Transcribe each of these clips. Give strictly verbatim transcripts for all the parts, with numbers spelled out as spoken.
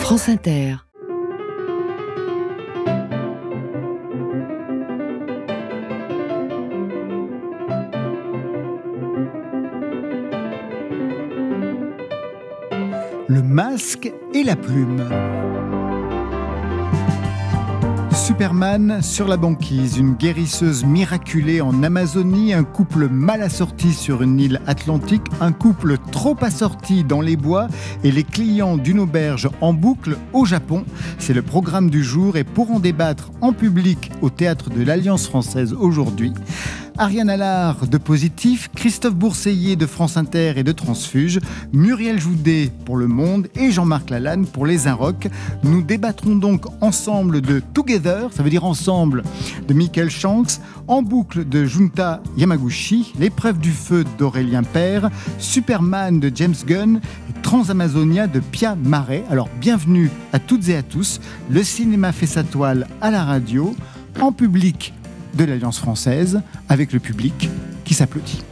France Inter. Le masque et la plume. Superman sur la banquise, une guérisseuse miraculée en Amazonie, un couple mal assorti sur une île atlantique, un couple trop assorti dans les bois et les clients d'une auberge en boucle au Japon. C'est le programme du jour et pour en débattre en public au Théâtre de l'Alliance française aujourd'hui, Ariane Allard de Positif, Christophe Bourseiller de France Inter et de Transfuge, Muriel Joudet pour Le Monde et Jean-Marc Lalanne pour Les Inrocks. Nous débattrons donc ensemble de Together, ça veut dire ensemble, de Michael Shanks, en boucle de Junta Yamaguchi, L'épreuve du feu d'Aurélien Père, Superman de James Gunn et Transamazonia de Pia Marais. Alors bienvenue à toutes et à tous, le cinéma fait sa toile à la radio, en public de l'Alliance française, avec le public qui s'applaudit.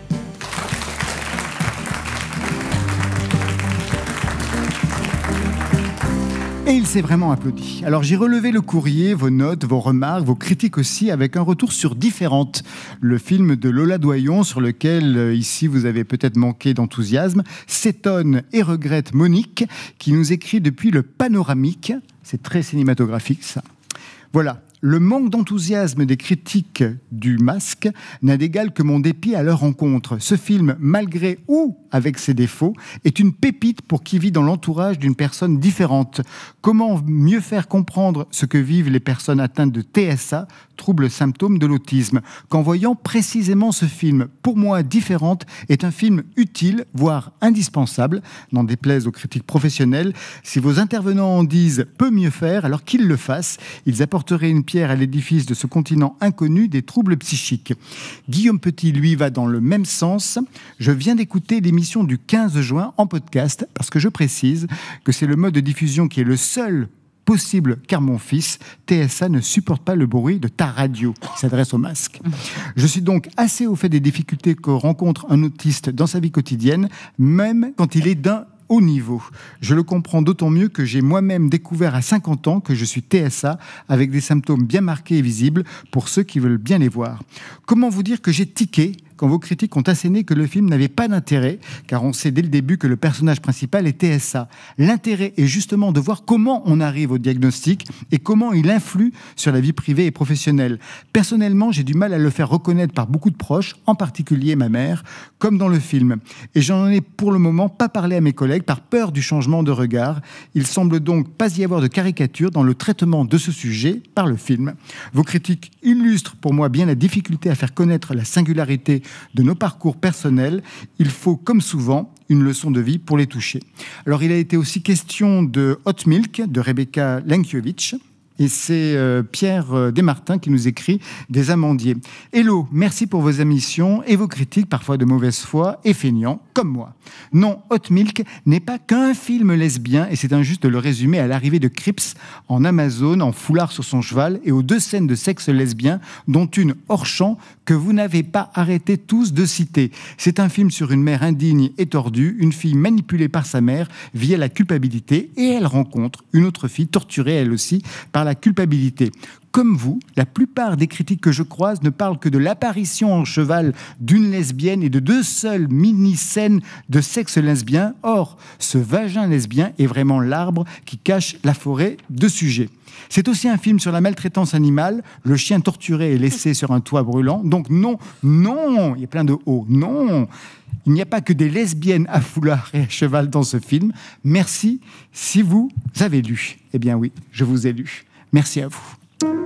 Et il s'est vraiment applaudi. Alors j'ai relevé le courrier, vos notes, vos remarques, vos critiques aussi, avec un retour sur Différentes, le film de Lola Doyon, sur lequel, ici, vous avez peut-être manqué d'enthousiasme, s'étonne et regrette Monique, qui nous écrit depuis le Panoramique. C'est très cinématographique, ça. Voilà. Le manque d'enthousiasme des critiques du Masque n'a d'égal que mon dépit à leur rencontre. Ce film, malgré ou avec ses défauts, est une pépite pour qui vit dans l'entourage d'une personne différente. Comment mieux faire comprendre ce que vivent les personnes atteintes de T S A, trouble symptôme de l'autisme, qu'en voyant précisément ce film, pour moi Différente, est un film utile, voire indispensable, n'en déplaise aux critiques professionnelles. Si vos intervenants en disent peut mieux faire, alors qu'ils le fassent, ils apporteraient une pierre à l'édifice de ce continent inconnu des troubles psychiques. Guillaume Petit, lui, va dans le même sens. Je viens d'écouter l'émission du quinze juin en podcast, parce que je précise que c'est le mode de diffusion qui est le seul possible, car mon fils, T S A, ne supporte pas le bruit de ta radio, qui s'adresse au Masque. Je suis donc assez au fait des difficultés que rencontre un autiste dans sa vie quotidienne, même quand il est d'un haut niveau. Je le comprends d'autant mieux que j'ai moi-même découvert à cinquante ans que je suis T S A avec des symptômes bien marqués et visibles pour ceux qui veulent bien les voir. Comment vous dire que j'ai tiqué quand vos critiques ont asséné que le film n'avait pas d'intérêt, car on sait dès le début que le personnage principal est T S A. L'intérêt est justement de voir comment on arrive au diagnostic et comment il influe sur la vie privée et professionnelle. Personnellement, j'ai du mal à le faire reconnaître par beaucoup de proches, en particulier ma mère, comme dans le film. Et j'en ai pour le moment pas parlé à mes collègues par peur du changement de regard. Il semble donc pas y avoir de caricature dans le traitement de ce sujet par le film. Vos critiques illustrent pour moi bien la difficulté à faire connaître la singularité de nos parcours personnels. Il faut, comme souvent, une leçon de vie pour les toucher. Alors, il a été aussi question de Hot Milk, de Rebecca Lenkiewicz. Et c'est euh, Pierre euh, Desmartins qui nous écrit des Amandiers. Hello, merci pour vos émissions et vos critiques, parfois de mauvaise foi et feignants, comme moi. Non, Hot Milk n'est pas qu'un film lesbien et c'est injuste de le résumer à l'arrivée de Cripps en Amazon, en foulard sur son cheval et aux deux scènes de sexe lesbien, dont une hors champ que vous n'avez pas arrêté tous de citer. C'est un film sur une mère indigne et tordue, une fille manipulée par sa mère via la culpabilité et elle rencontre une autre fille torturée elle aussi par la la culpabilité. Comme vous, la plupart des critiques que je croise ne parlent que de l'apparition en cheval d'une lesbienne et de deux seules mini-scènes de sexe lesbien. Or, ce vagin lesbien est vraiment l'arbre qui cache la forêt de sujets. C'est aussi un film sur la maltraitance animale, le chien torturé et laissé sur un toit brûlant. Donc non, non, il y a plein de hauts, non. Il n'y a pas que des lesbiennes à foulard et à cheval dans ce film. Merci si vous avez lu. Eh bien oui, je vous ai lu. Merci à vous.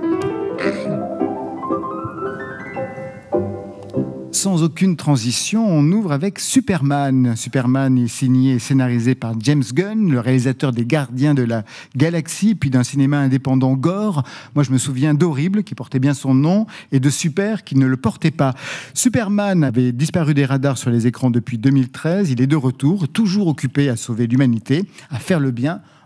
Sans aucune transition, on ouvre avec Superman. Superman est signé et scénarisé par James Gunn, le réalisateur des Gardiens de la Galaxie, puis d'un cinéma indépendant gore. Moi, je me souviens d'Horrible, qui portait bien son nom, et de Super, qui ne le portait pas. Superman avait disparu des radars sur les écrans depuis deux mille treize. Il est de retour, toujours occupé à sauver l'humanité, à faire le bien,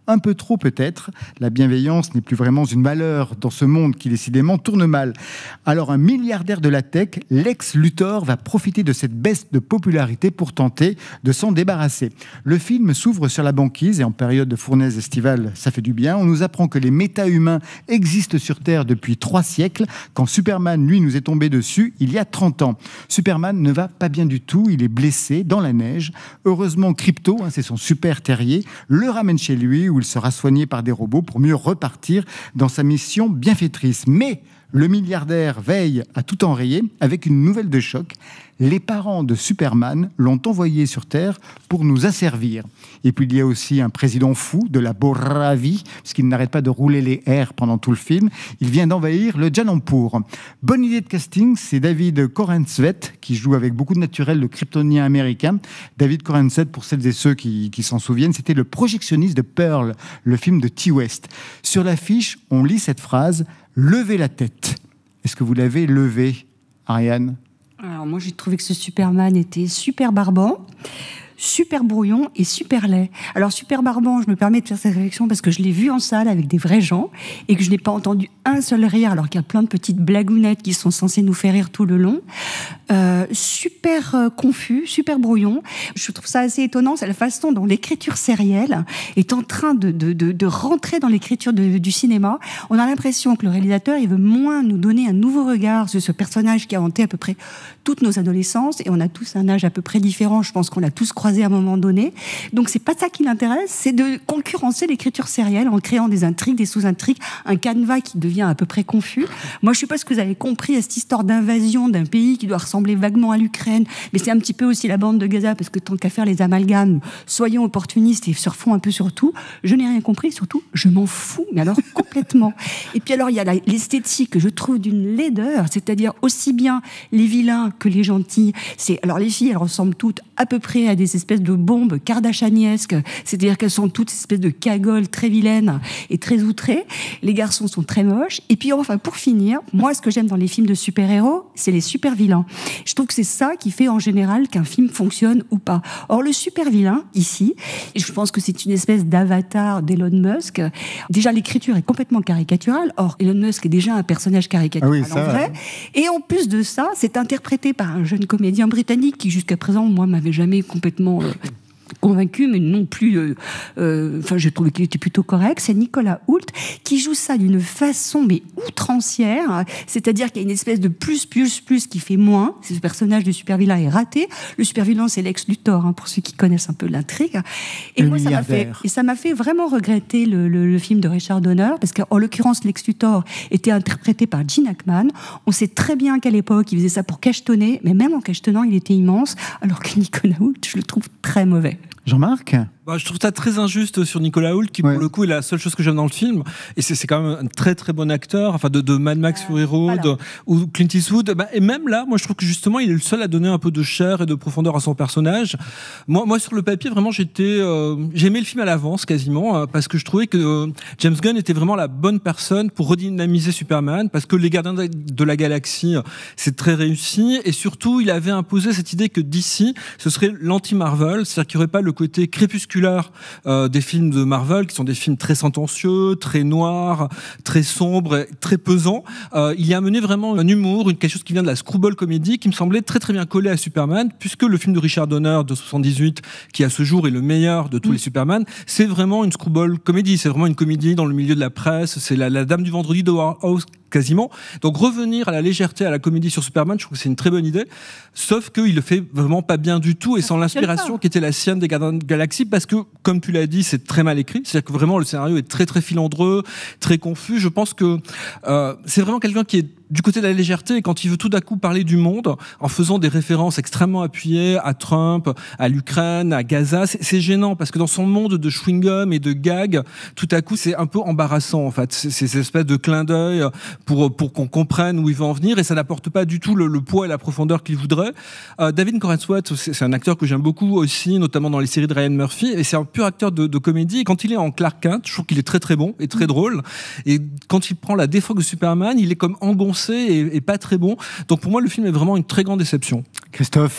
un peu trop peut-être. La bienveillance n'est plus vraiment une valeur dans ce monde qui décidément tourne mal. Alors un milliardaire de la tech, Lex Luthor, va profiter de cette baisse de popularité pour tenter de s'en débarrasser. Le film s'ouvre sur la banquise et en période de fournaise estivale, ça fait du bien. On nous apprend que les méta-humains existent sur Terre depuis trois siècles, quand Superman, lui, nous est tombé dessus il y a trente ans. Superman ne va pas bien du tout, il est blessé dans la neige. Heureusement, Krypto, hein, c'est son super terrier, le ramène chez lui où il sera soigné par des robots pour mieux repartir dans sa mission bienfaitrice. Mais le milliardaire veille à tout enrayer avec une nouvelle de choc. Les parents de Superman l'ont envoyé sur Terre pour nous asservir. Et puis il y a aussi un président fou de la Boravie, puisqu'il n'arrête pas de rouler les airs pendant tout le film. Il vient d'envahir le Janampur. Bonne idée de casting, c'est David Corenswet qui joue avec beaucoup de naturel le kryptonien américain. David Corenswet, pour celles et ceux qui, qui s'en souviennent, c'était le projectionniste de Pearl, le film de T. West. Sur l'affiche, on lit cette phrase « Levez la tête ». Est-ce que vous l'avez levée, Ariane ? Alors moi j'ai trouvé que ce Superman était super barbant, super brouillon et super laid. Alors super barbant, je me permets de faire cette réflexion parce que je l'ai vu en salle avec des vrais gens et que je n'ai pas entendu un seul rire alors qu'il y a plein de petites blagounettes qui sont censées nous faire rire tout le long. Euh, super euh, confus, super brouillon. Je trouve ça assez étonnant, c'est la façon dont l'écriture sérielle est en train de, de, de, de rentrer dans l'écriture de, du cinéma. On a l'impression que le réalisateur il veut moins nous donner un nouveau regard sur ce personnage qui a hanté à peu près toutes nos adolescences et on a tous un âge à peu près différent. Je pense qu'on l'a tous croisé à un moment donné. Donc c'est pas ça qui l'intéresse, c'est de concurrencer l'écriture sérielle en créant des intrigues, des sous-intrigues, un canevas qui devient à peu près confus. Moi je sais pas ce que vous avez compris à cette histoire d'invasion d'un pays qui doit ressembler vaguement à l'Ukraine, mais c'est un petit peu aussi la bande de Gaza parce que tant qu'à faire les amalgames, soyons opportunistes et surfons un peu sur tout. Je n'ai rien compris, surtout je m'en fous, mais alors complètement. Et puis alors il y a la, l'esthétique que je trouve d'une laideur, c'est-à-dire aussi bien les vilains que les gentils. C'est alors les filles elles ressemblent toutes à peu près à des espèces de bombes kardashianesques, c'est-à-dire qu'elles sont toutes espèces de cagoles très vilaines et très outrées. Les garçons sont très moches. Et puis enfin, pour finir, moi, ce que j'aime dans les films de super-héros, c'est les super-vilains. Je trouve que c'est ça qui fait en général qu'un film fonctionne ou pas. Or, le super-vilain, ici, je pense que c'est une espèce d'avatar d'Elon Musk. Déjà, l'écriture est complètement caricaturale. Or, Elon Musk est déjà un personnage caricatural ah oui, ça, en vrai. Ouais. Et en plus de ça, c'est interprété par un jeune comédien britannique qui, jusqu'à présent, moi, m'avait jamais complètement euh, convaincu, mais non plus. Euh, euh, enfin, j'ai trouvé qu'il était plutôt correct. C'est Nicolas Hoult qui joue ça d'une façon mais outrancière. C'est-à-dire qu'il y a une espèce de plus plus plus qui fait moins. Ce personnage de super-vilain est raté. Le super-vilain, c'est Lex Luthor, hein, pour ceux qui connaissent un peu l'intrigue. Et le moi, ça m'a fait et ça m'a fait vraiment regretter le, le, le film de Richard Donner parce qu'en l'occurrence, Lex Luthor était interprété par Gene Hackman. On sait très bien qu'à l'époque, il faisait ça pour cachetonner, mais même en cachetonnant, il était immense. Alors que Nicolas Hoult, je le trouve très mauvais. Jean-Marc ? Bah, je trouve ça très injuste sur Nicolas Hoult, qui ouais. pour le coup est la seule chose que j'aime dans le film. Et c'est, c'est quand même un très très bon acteur, enfin de, de Mad Max euh, Fury Road voilà. ou Clint Eastwood. Bah, et même là, moi je trouve que justement il est le seul à donner un peu de chair et de profondeur à son personnage. Moi, moi sur le papier, vraiment j'étais, euh, j'aimais le film à l'avance quasiment, euh, parce que je trouvais que euh, James Gunn était vraiment la bonne personne pour redynamiser Superman, parce que Les Gardiens de la Galaxie, euh, c'est très réussi. Et surtout, il avait imposé cette idée que D C, ce serait l'anti-Marvel, c'est-à-dire qu'il n'y aurait pas le côté crépusculaire euh, des films de Marvel qui sont des films très sentencieux, très noirs, très sombres, très pesants. Euh, il y a amené vraiment un humour, une, quelque chose qui vient de la screwball comédie qui me semblait très très bien collé à Superman, puisque le film de Richard Donner de soixante-dix-huit, qui à ce jour est le meilleur de tous mmh. les Superman, c'est vraiment une screwball comédie, c'est vraiment une comédie dans le milieu de la presse, c'est la, la Dame du Vendredi de Howard Hawks quasiment. Donc revenir à la légèreté, à la comédie sur Superman, je trouve que c'est une très bonne idée, sauf qu'il le fait vraiment pas bien du tout et sans l'inspiration qui était la sienne des Gardiens de la Galaxie, parce que, comme tu l'as dit, c'est très mal écrit, c'est-à-dire que vraiment le scénario est très très filandreux, très confus. Je pense que euh, c'est vraiment quelqu'un qui est du côté de la légèreté, et quand il veut tout d'un coup parler du monde en faisant des références extrêmement appuyées à Trump, à l'Ukraine, à Gaza, c'est, c'est gênant parce que dans son monde de chewing-gum et de gags, tout à coup c'est un peu embarrassant en fait. C'est, c'est cette espèce de clin d'œil pour pour qu'on comprenne où il veut en venir, et ça n'apporte pas du tout le, le poids et la profondeur qu'il voudrait. Euh, David Corenswet, c'est, c'est un acteur que j'aime beaucoup aussi, notamment dans les séries de Ryan Murphy, et c'est un pur acteur de, de comédie. Et quand il est en Clark Kent, je trouve qu'il est très très bon et très mmh. drôle. Et quand il prend la défroque de Superman, il est comme engoncé et, et pas très bon. Donc pour moi, le film est vraiment une très grande déception. Christophe ?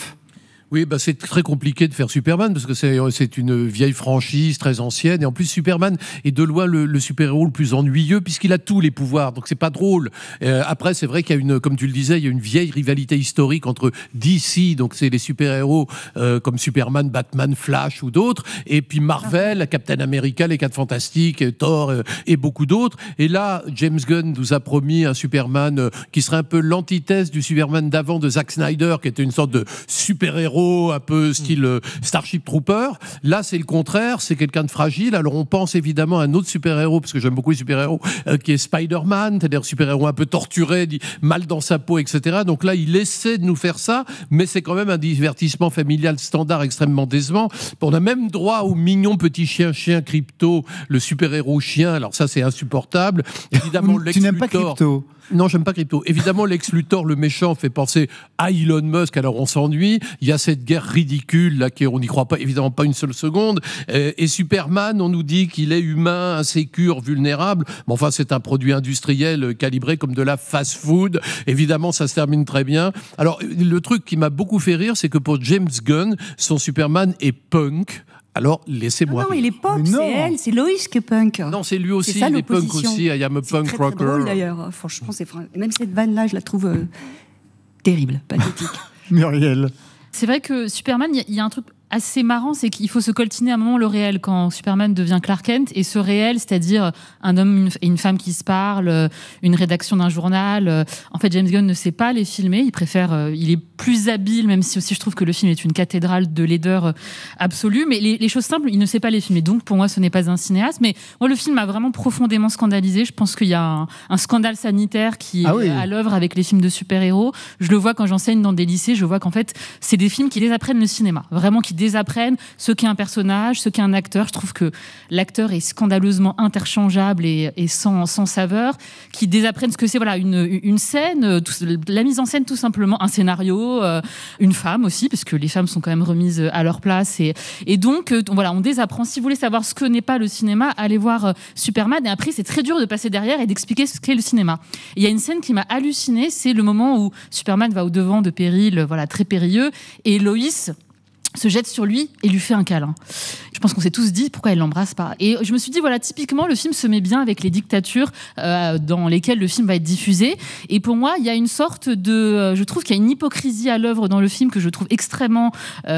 Oui, bah c'est très compliqué de faire Superman parce que c'est, c'est une vieille franchise très ancienne et en plus Superman est de loin le, le super-héros le plus ennuyeux puisqu'il a tous les pouvoirs, donc c'est pas drôle. Euh, après, c'est vrai qu'il y a une, comme tu le disais, il y a une vieille rivalité historique entre D C, donc c'est les super-héros euh, comme Superman, Batman, Flash ou d'autres, et puis Marvel, Captain America, les Quatre Fantastiques, Thor euh, et beaucoup d'autres. Et là, James Gunn nous a promis un Superman euh, qui serait un peu l'antithèse du Superman d'avant de Zack Snyder, qui était une sorte de super-héros un peu style euh, Starship Trooper. Là, c'est le contraire, c'est quelqu'un de fragile. Alors, on pense évidemment à un autre super-héros, parce que j'aime beaucoup les super-héros, euh, qui est Spider-Man, c'est-à-dire super-héros un peu torturé, dit, mal dans sa peau, et cetera. Donc là, il essaie de nous faire ça, mais c'est quand même un divertissement familial standard extrêmement décevant. On a même droit au mignon petit chien-chien Crypto, le super-héros chien. Alors ça, c'est insupportable. Évidemment, Lex tu n'aimes pas Crypto? Non, j'aime pas Crypto. Évidemment, Lex Luthor, le méchant, fait penser à Elon Musk, alors on s'ennuie. Il y a cette guerre ridicule, là, on n'y croit pas, évidemment pas une seule seconde. Et Superman, on nous dit qu'il est humain, insécure, vulnérable. Mais enfin, c'est un produit industriel calibré comme de la fast-food. Évidemment, ça se termine très bien. Alors, le truc qui m'a beaucoup fait rire, c'est que pour James Gunn, son Superman est punk. Alors, laissez-moi. Non, non, il est pop, c'est elle, c'est Loïs qui est punk. Non, c'est lui aussi, c'est ça, il est punk aussi. I am a c'est punk très, rocker. C'est drôle d'ailleurs, franchement, c'est... même cette vanne-là, je la trouve euh, terrible, pathétique. Muriel. C'est vrai que Superman, il y, y a un truc assez marrant, c'est qu'il faut se coltiner à un moment le réel quand Superman devient Clark Kent, et ce réel, c'est-à-dire un homme et une femme qui se parlent, une rédaction d'un journal. En fait, James Gunn ne sait pas les filmer, il préfère, il est plus habile, même si aussi je trouve que le film est une cathédrale de laideur absolue, mais les, les choses simples, il ne sait pas les filmer, donc pour moi ce n'est pas un cinéaste. Mais moi le film m'a vraiment profondément scandalisé. Je pense qu'il y a un, un scandale sanitaire qui ah est oui. à l'œuvre avec les films de super-héros. Je le vois quand j'enseigne dans des lycées, je vois qu'en fait c'est des films qui désapprennent le cinéma, vraiment qui désapprennent ce qu'est un personnage, ce qu'est un acteur. Je trouve que l'acteur est scandaleusement interchangeable et, et sans, sans saveur, qui désapprennent ce que c'est voilà, une, une scène, tout, la mise en scène tout simplement, un scénario, euh, une femme aussi, parce que les femmes sont quand même remises à leur place. Et, et donc, euh, voilà, on désapprend. Si vous voulez savoir ce que n'est pas le cinéma, allez voir euh, Superman. Et après, c'est très dur de passer derrière et d'expliquer ce qu'est le cinéma. Il y a une scène qui m'a hallucinée, c'est le moment où Superman va au-devant de périls voilà, très périlleux, et Loïs se jette sur lui et lui fait un câlin. Je pense qu'on s'est tous dit pourquoi elle l'embrasse pas. Et je me suis dit, voilà, typiquement, le film se met bien avec les dictatures euh, dans lesquelles le film va être diffusé. Et pour moi, il y a une sorte de... Euh, je trouve qu'il y a une hypocrisie à l'œuvre dans le film que je trouve extrêmement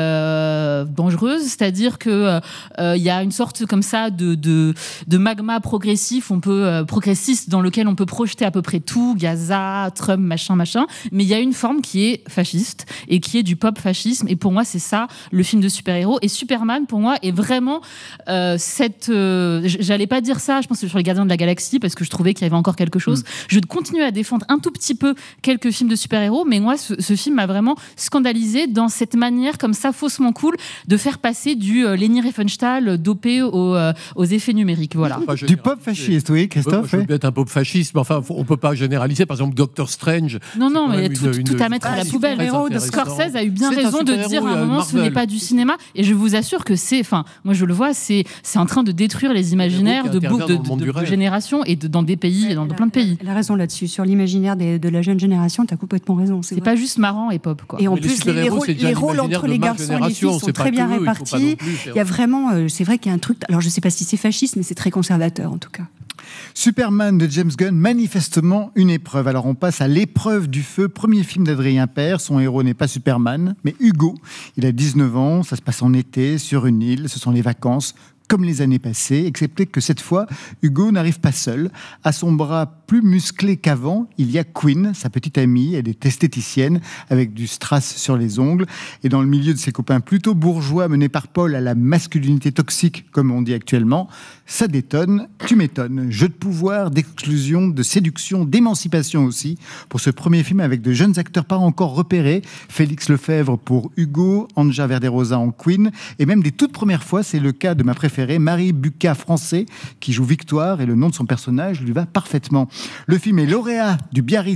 euh, dangereuse. C'est-à-dire qu'il euh, y a une sorte comme ça de, de, de magma progressif, on peut, euh, progressiste, dans lequel on peut projeter à peu près tout, Gaza, Trump, machin, machin. Mais il y a une forme qui est fasciste et qui est du pop-fascisme. Et pour moi, c'est ça, le film de super-héros. Et Superman, pour moi, est vraiment euh, cette... Euh, j'allais pas dire ça, je pense, sur les Gardiens de la Galaxie, parce que je trouvais qu'il y avait encore quelque chose. Mm. Je vais continuer à défendre un tout petit peu quelques films de super-héros, mais moi, ce, ce film m'a vraiment scandalisé dans cette manière, comme ça, faussement cool, de faire passer du euh, Leni Riefenstahl dopé aux, euh, aux effets numériques. Voilà. Du pop fasciste, oui, Christophe. Je veux bien être un pop fasciste, mais enfin, on peut pas généraliser. Par exemple, Doctor Strange. Non, non, mais tout, une, tout une, à mettre à la poubelle. De Scorsese a eu bien raison de dire à un moment, ce n'est pas du cinéma, et je vous assure que c'est, enfin, moi je le vois, c'est c'est en train de détruire les imaginaires de beaucoup de, de, de, de générations et de, dans des pays et dans de plein de pays. Elle a raison là-dessus, sur l'imaginaire des, de la jeune génération, tu as complètement raison. C'est, c'est pas juste marrant et pop, quoi. Et en mais plus, les, les, rôles, les rôles entre les garçons et les filles sont très bien répartis. Il y a vraiment, euh, c'est vrai qu'il y a un truc. Alors je sais pas si c'est fasciste, mais c'est très conservateur en tout cas. Superman de James Gunn, manifestement une épreuve. Alors on passe à L'épreuve du feu, premier film d'Adrien Père. Son héros n'est pas Superman, mais Hugo. Il a dix-neuf ans, ça se passe en été, sur une île, ce sont les vacances, comme les années passées, excepté que cette fois, Hugo n'arrive pas seul. À son bras plus musclé qu'avant, il y a Quinn, sa petite amie. Elle est esthéticienne, avec du strass sur les ongles. Et dans le milieu de ses copains plutôt bourgeois, menés par Paul à la masculinité toxique, comme on dit actuellement, ça détonne, tu m'étonnes. Jeu de pouvoir, d'exclusion, de séduction, d'émancipation aussi, pour ce premier film avec de jeunes acteurs pas encore repérés. Félix Lefebvre pour Hugo, Anja Verderosa en Quinn, et même des toutes premières fois, c'est le cas de ma préférée, Marie Bucca, français, qui joue Victoire, et le nom de son personnage lui va parfaitement. Le film est lauréat du Biarritz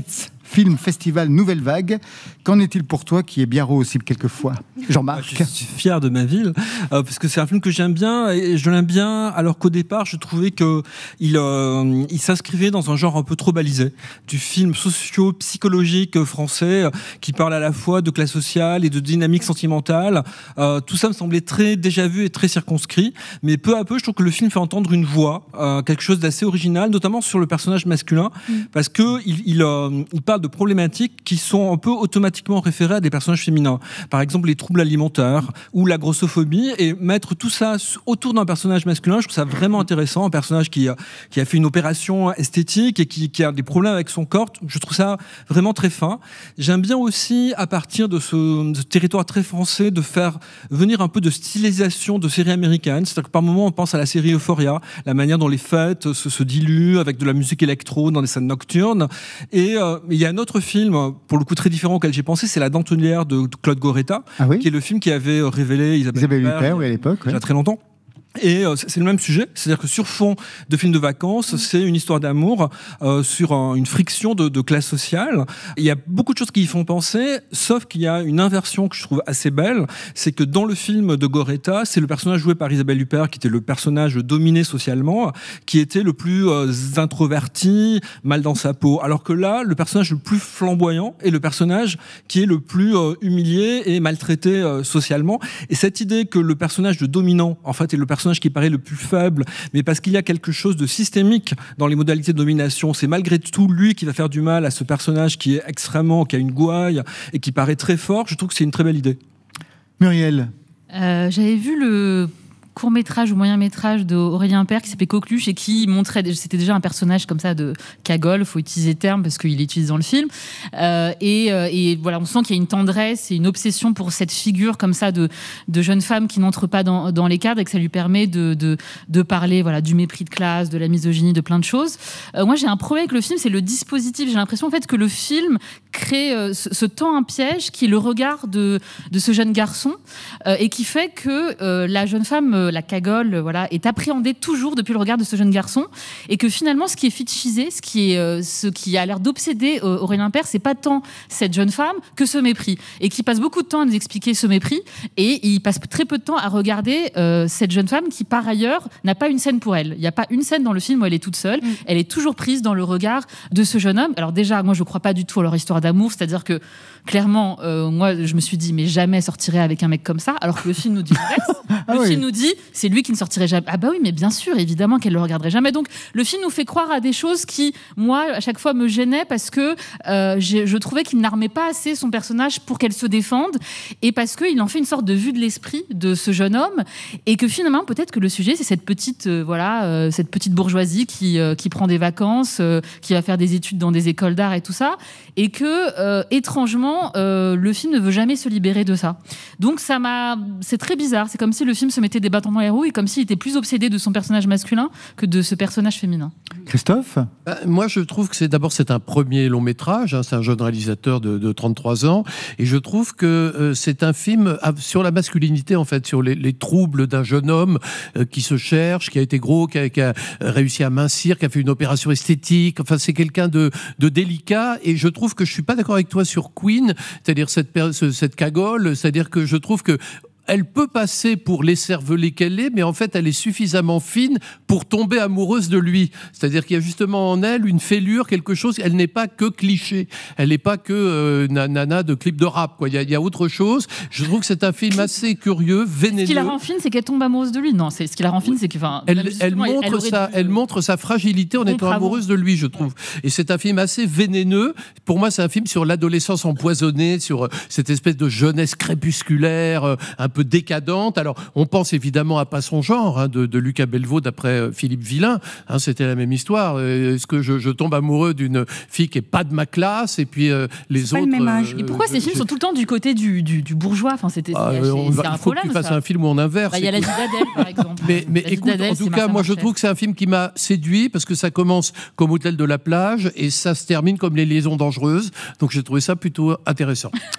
film festival Nouvelle Vague. Qu'en est-il pour toi, qui est Biarro aussi quelquefois, Jean-Marc? Je suis fier de ma ville, euh, parce que c'est un film que j'aime bien, et je l'aime bien, alors qu'au départ, je trouvais qu'il euh, il s'inscrivait dans un genre un peu trop balisé, du film socio-psychologique français, euh, qui parle à la fois de classe sociale et de dynamique sentimentale. Euh, tout ça me semblait très déjà vu et très circonscrit, mais peu à peu, je trouve que le film fait entendre une voix, euh, quelque chose d'assez original, notamment sur le personnage masculin, mmh. parce que il, il, euh, il parle de problématiques qui sont un peu automatiquement référées à des personnages féminins. Par exemple, les troubles alimentaires ou la grossophobie, et mettre tout ça autour d'un personnage masculin, je trouve ça vraiment intéressant. Un personnage qui a, qui a fait une opération esthétique et qui, qui a des problèmes avec son corps, je trouve ça vraiment très fin. J'aime bien aussi, à partir de ce, de ce territoire très français, de faire venir un peu de stylisation de séries américaines. C'est-à-dire que par moments, on pense à la série Euphoria, la manière dont les fêtes se, se diluent avec de la musique électro dans des scènes nocturnes. Et euh, il y a un autre film, pour le coup très différent auquel j'ai pensé, c'est La Dentelière de Claude Goretta, ah oui qui est le film qui avait révélé Isabelle, Isabelle Huppert, Huppert, oui, à l'époque. Il y a ouais. très longtemps. Et euh, c'est le même sujet, c'est-à-dire que sur fond de film de vacances, c'est une histoire d'amour euh, sur un, une friction de, de classe sociale. Il y a beaucoup de choses qui y font penser, sauf qu'il y a une inversion que je trouve assez belle, c'est que dans le film de Goretta, c'est le personnage joué par Isabelle Huppert, qui était le personnage dominé socialement, qui était le plus euh, introverti, mal dans sa peau. Alors que là, le personnage le plus flamboyant est le personnage qui est le plus euh, humilié et maltraité euh, socialement. Et cette idée que le personnage de dominant, en fait, est le personnage qui paraît le plus faible, mais parce qu'il y a quelque chose de systémique dans les modalités de domination, c'est malgré tout lui qui va faire du mal à ce personnage qui est extrêmement, qui a une gouaille et qui paraît très fort. Je trouve que c'est une très belle idée. Muriel, euh, j'avais vu le court-métrage ou moyen-métrage d'Aurélien Appert qui s'appelait Coqueluche et qui montrait, c'était déjà un personnage comme ça de cagole, il faut utiliser le terme parce qu'il l'utilise dans le film, euh, et, euh, et voilà, on sent qu'il y a une tendresse et une obsession pour cette figure comme ça de, de jeune femme qui n'entre pas dans, dans les cadres et que ça lui permet de, de, de parler voilà, du mépris de classe, de la misogynie, de plein de choses. Euh, moi j'ai un problème avec le film, c'est le dispositif. J'ai l'impression en fait que le film crée, euh, se, se tend un piège qui est le regard de, de ce jeune garçon euh, et qui fait que euh, la jeune femme euh, la cagole, voilà, est appréhendée toujours depuis le regard de ce jeune garçon, et que finalement, ce qui est fétichisé, ce qui est, euh, ce qui a l'air d'obséder euh, Aurélien Appert, c'est pas tant cette jeune femme que ce mépris, et qui passe beaucoup de temps à nous expliquer ce mépris, et il passe très peu de temps à regarder euh, cette jeune femme qui, par ailleurs, n'a pas une scène pour elle. Il n'y a pas une scène dans le film où elle est toute seule. Mm. Elle est toujours prise dans le regard de ce jeune homme. Alors déjà, moi, je crois pas du tout à leur histoire d'amour, c'est-à-dire que clairement, euh, moi, je me suis dit, mais jamais sortirait avec un mec comme ça, alors que le film nous dit l'inverse. ah le oui. film nous dit, c'est lui qui ne sortirait jamais. Ah bah oui, mais bien sûr, évidemment qu'elle le regarderait jamais. Donc, le film nous fait croire à des choses qui, moi, à chaque fois, me gênaient parce que euh, je trouvais qu'il n'armait pas assez son personnage pour qu'elle se défende, et parce qu'il en fait une sorte de vue de l'esprit de ce jeune homme, et que finalement, peut-être que le sujet, c'est cette petite, euh, voilà, euh, cette petite bourgeoisie qui, euh, qui prend des vacances, euh, qui va faire des études dans des écoles d'art et tout ça, et que, euh, étrangement, Euh, le film ne veut jamais se libérer de ça. Donc ça m'a, c'est très bizarre. C'est comme si le film se mettait des bâtons dans les roues et comme s'il était plus obsédé de son personnage masculin que de ce personnage féminin. Christophe ? Bah, moi, je trouve que c'est d'abord c'est un premier long métrage. Hein, c'est un jeune réalisateur de, de trente-trois ans, et je trouve que euh, c'est un film sur la masculinité, en fait, sur les, les troubles d'un jeune homme euh, qui se cherche, qui a été gros, qui a, qui a réussi à mincir, qui a fait une opération esthétique. Enfin, c'est quelqu'un de, de délicat, et je trouve que je suis pas d'accord avec toi sur Queen. C'est-à-dire cette, cette cagole, c'est-à-dire que je trouve que elle peut passer pour l'écervelée qu'elle est, mais en fait, elle est suffisamment fine pour tomber amoureuse de lui. C'est-à-dire qu'il y a justement en elle une fêlure, quelque chose. Elle n'est pas que cliché. Elle n'est pas que euh, nana de clip de rap, quoi. Il y a, il y a autre chose. Je trouve que c'est un film assez curieux, vénéneux. Ce qui la rend fine, c'est qu'elle tombe amoureuse de lui. Non, c'est ce qui la rend fine, c'est que, enfin, elle, elle montre elle sa, dû... elle montre sa fragilité en étant amoureuse de lui, je trouve. Et c'est un film assez vénéneux. Pour moi, c'est un film sur l'adolescence empoisonnée, sur cette espèce de jeunesse crépusculaire, un peu décadente. Alors, on pense évidemment à Pas son genre, hein, de, de Lucas Belvaux, d'après euh, Philippe Villain. Hein, c'était la même histoire. Euh, est-ce que je, je tombe amoureux d'une fille qui est pas de ma classe, et puis euh, les c'est autres. Pas le même âge. Euh, et pourquoi ces films sont tout le temps du côté du, du, du bourgeois? Enfin, c'était. Ah, c'est, on va, un il faut problème, que tu fasses ça. Un film où on inverse. Il bah, y a La vie d'Adèle, par exemple. Mais, mais écoute, d'Adèle, en tout cas, moi, je trouve que c'est un film qui m'a séduit parce que ça commence comme Hôtel de la plage et ça se termine comme Les liaisons dangereuses. Donc, j'ai trouvé ça plutôt intéressant.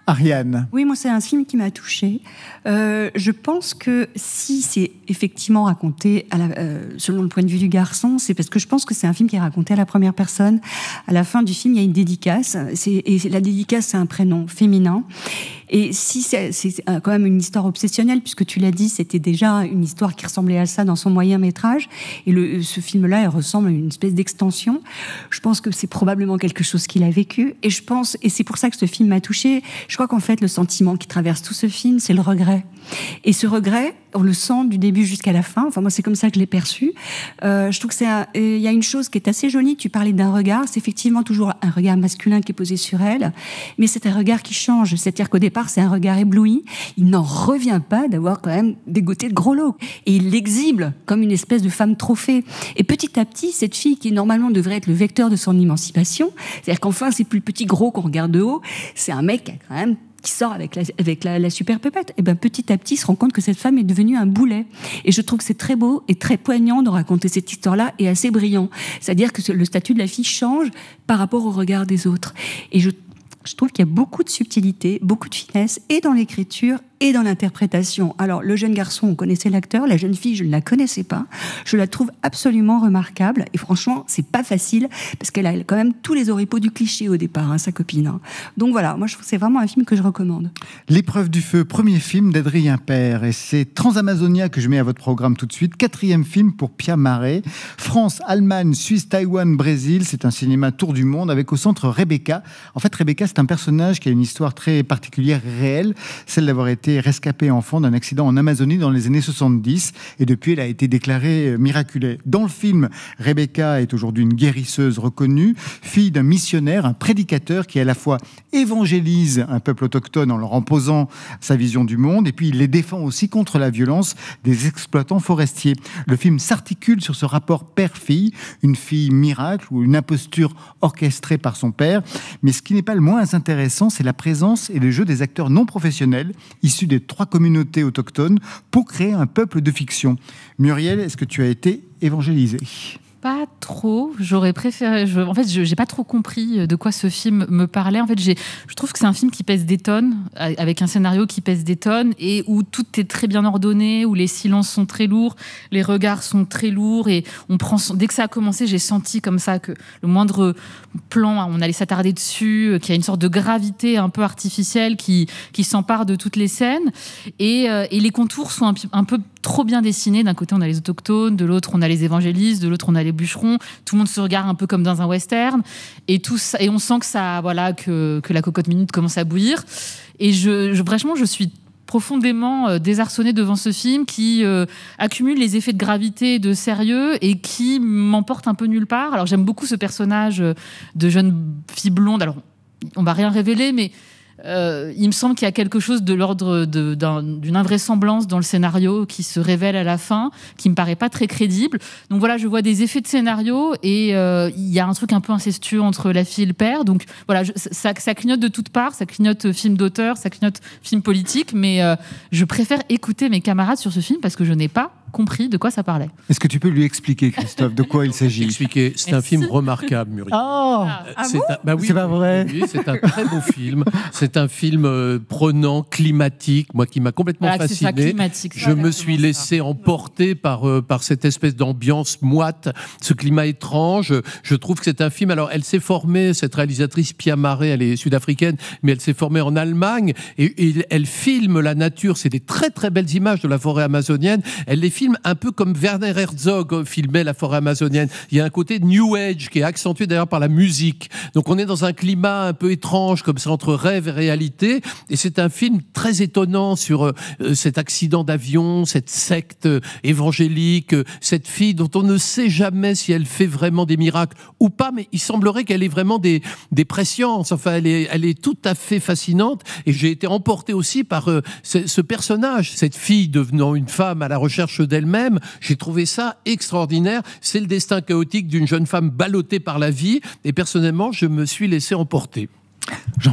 Ariane. Oui, moi, c'est un film qui m'a touchée. Euh, je pense que si c'est effectivement raconté à la, euh, selon le point de vue du garçon, c'est parce que je pense que c'est un film qui est raconté à la première personne. À la fin du film, il y a une dédicace. C'est, et la dédicace, c'est un prénom féminin. Et si c'est, c'est quand même une histoire obsessionnelle, puisque tu l'as dit, c'était déjà une histoire qui ressemblait à ça dans son moyen métrage. Et le, ce film-là, il ressemble à une espèce d'extension. Je pense que c'est probablement quelque chose qu'il a vécu. Et je pense, et c'est pour ça que ce film m'a touchée. Je crois qu'en fait, le sentiment qui traverse tout ce film, c'est le regret. Et ce regret, on le sent du début jusqu'à la fin. Enfin, moi, c'est comme ça que je l'ai perçu. Euh, je trouve que c'est un, il y a une chose qui est assez jolie. Tu parlais d'un regard. C'est effectivement toujours un regard masculin qui est posé sur elle. Mais c'est un regard qui change. C'est-à-dire qu'au départ, c'est un regard ébloui. Il n'en revient pas d'avoir quand même dégoté de gros lots. Et il l'exhibe comme une espèce de femme trophée. Et petit à petit, cette fille qui normalement devrait être le vecteur de son émancipation, c'est-à-dire qu'enfin, c'est plus le petit gros qu'on regarde de haut. C'est un mec qui a quand même qui sort avec la, avec la, la super pépette, et ben petit à petit, il se rend compte que cette femme est devenue un boulet. Et je trouve que c'est très beau et très poignant de raconter cette histoire-là, et assez brillant. C'est-à-dire que le statut de la fille change par rapport au regard des autres. Et je, je trouve qu'il y a beaucoup de subtilité, beaucoup de finesse, et dans l'écriture, et dans l'interprétation. Alors, le jeune garçon, on connaissait l'acteur, la jeune fille, je ne la connaissais pas. Je la trouve absolument remarquable, et franchement, c'est pas facile, parce qu'elle a quand même tous les oripeaux du cliché au départ, hein, sa copine. Hein. Donc voilà, moi je trouve que c'est vraiment un film que je recommande. L'épreuve du feu, premier film d'Adrien Père, et c'est Transamazonia que je mets à votre programme tout de suite, quatrième film pour Pia Marais. France, Allemagne, Suisse, Taïwan, Brésil, c'est un cinéma tour du monde avec au centre Rebecca. En fait, Rebecca, c'est un personnage qui a une histoire très particulière, réelle, celle d'avoir été rescapée enfant d'un accident en Amazonie dans les années soixante-dix, et depuis elle a été déclarée miraculeuse. Dans le film, Rebecca est aujourd'hui une guérisseuse reconnue, fille d'un missionnaire, un prédicateur qui à la fois évangélise un peuple autochtone en leur imposant sa vision du monde, et puis il les défend aussi contre la violence des exploitants forestiers. Le film s'articule sur ce rapport père-fille, une fille miracle ou une imposture orchestrée par son père, mais ce qui n'est pas le moins intéressant, c'est la présence et le jeu des acteurs non professionnels issus des trois communautés autochtones pour créer un peuple de fiction. Muriel, est-ce que tu as été évangélisée ? Pas trop, j'aurais préféré. Je, en fait, je n'ai pas trop compris de quoi ce film me parlait. En fait, j'ai, je trouve que c'est un film qui pèse des tonnes, avec un scénario qui pèse des tonnes, et où tout est très bien ordonné, où les silences sont très lourds, les regards sont très lourds, et on prend. Dès que ça a commencé, j'ai senti comme ça que le moindre plan, on allait s'attarder dessus, qu'il y a une sorte de gravité un peu artificielle qui, qui s'empare de toutes les scènes, et, euh, et les contours sont un, un peu trop bien dessinés. D'un côté, on a les autochtones, de l'autre, on a les évangélistes, de l'autre, on a les bûcherons. Tout le monde se regarde un peu comme dans un western, et tout ça, et on sent que ça, voilà, que, que la cocotte minute commence à bouillir. Et je, je franchement, je suis profondément euh, désarçonnée devant ce film qui euh, accumule les effets de gravité et de sérieux, et qui m'emporte un peu nulle part. Alors j'aime beaucoup ce personnage de jeune fille blonde. Alors on va rien révéler, mais Euh, il me semble qu'il y a quelque chose de l'ordre de, d'un, d'une invraisemblance dans le scénario qui se révèle à la fin, qui me paraît pas très crédible. Donc voilà, je vois des effets de scénario, et euh, il y a un truc un peu incestueux entre la fille et le père. Donc voilà, je, ça, ça clignote de toutes parts, ça clignote film d'auteur, ça clignote film politique, mais euh, je préfère écouter mes camarades sur ce film parce que je n'ai pas compris de quoi ça parlait. Est-ce que tu peux lui expliquer, Christophe, de quoi il s'agit ? Expliquer. C'est un film remarquable, Muriel. Oh, Ah c'est bon un, bah oui, c'est pas vrai. Oui, c'est un très beau film. C'est un film euh, prenant, climatique, moi qui m'a complètement Voilà, fasciné. c'est ça, climatique, Je me suis laissé ça. emporter par euh, par cette espèce d'ambiance moite, ce climat étrange. Je trouve que c'est un film. Alors, elle s'est formée, cette réalisatrice Pia Marais, elle est sud-africaine, mais elle s'est formée en Allemagne, et, et elle filme la nature. C'est des très très belles images de la forêt amazonienne. Elle les filme un peu comme Werner Herzog filmait la forêt amazonienne. Il y a un côté New Age qui est accentué d'ailleurs par la musique. Donc on est dans un climat un peu étrange comme ça, entre rêve et réalité, et c'est un film très étonnant sur euh, cet accident d'avion, cette secte évangélique, euh, cette fille dont on ne sait jamais si elle fait vraiment des miracles ou pas, mais il semblerait qu'elle ait vraiment des, des présciences. Enfin, elle est, elle est tout à fait fascinante, et j'ai été emporté aussi par euh, ce, ce personnage, cette fille devenant une femme à la recherche d'elle-même. J'ai trouvé ça extraordinaire. C'est le destin chaotique d'une jeune femme ballottée par la vie, et personnellement, je me suis laissé emporter. Jean-Marc ?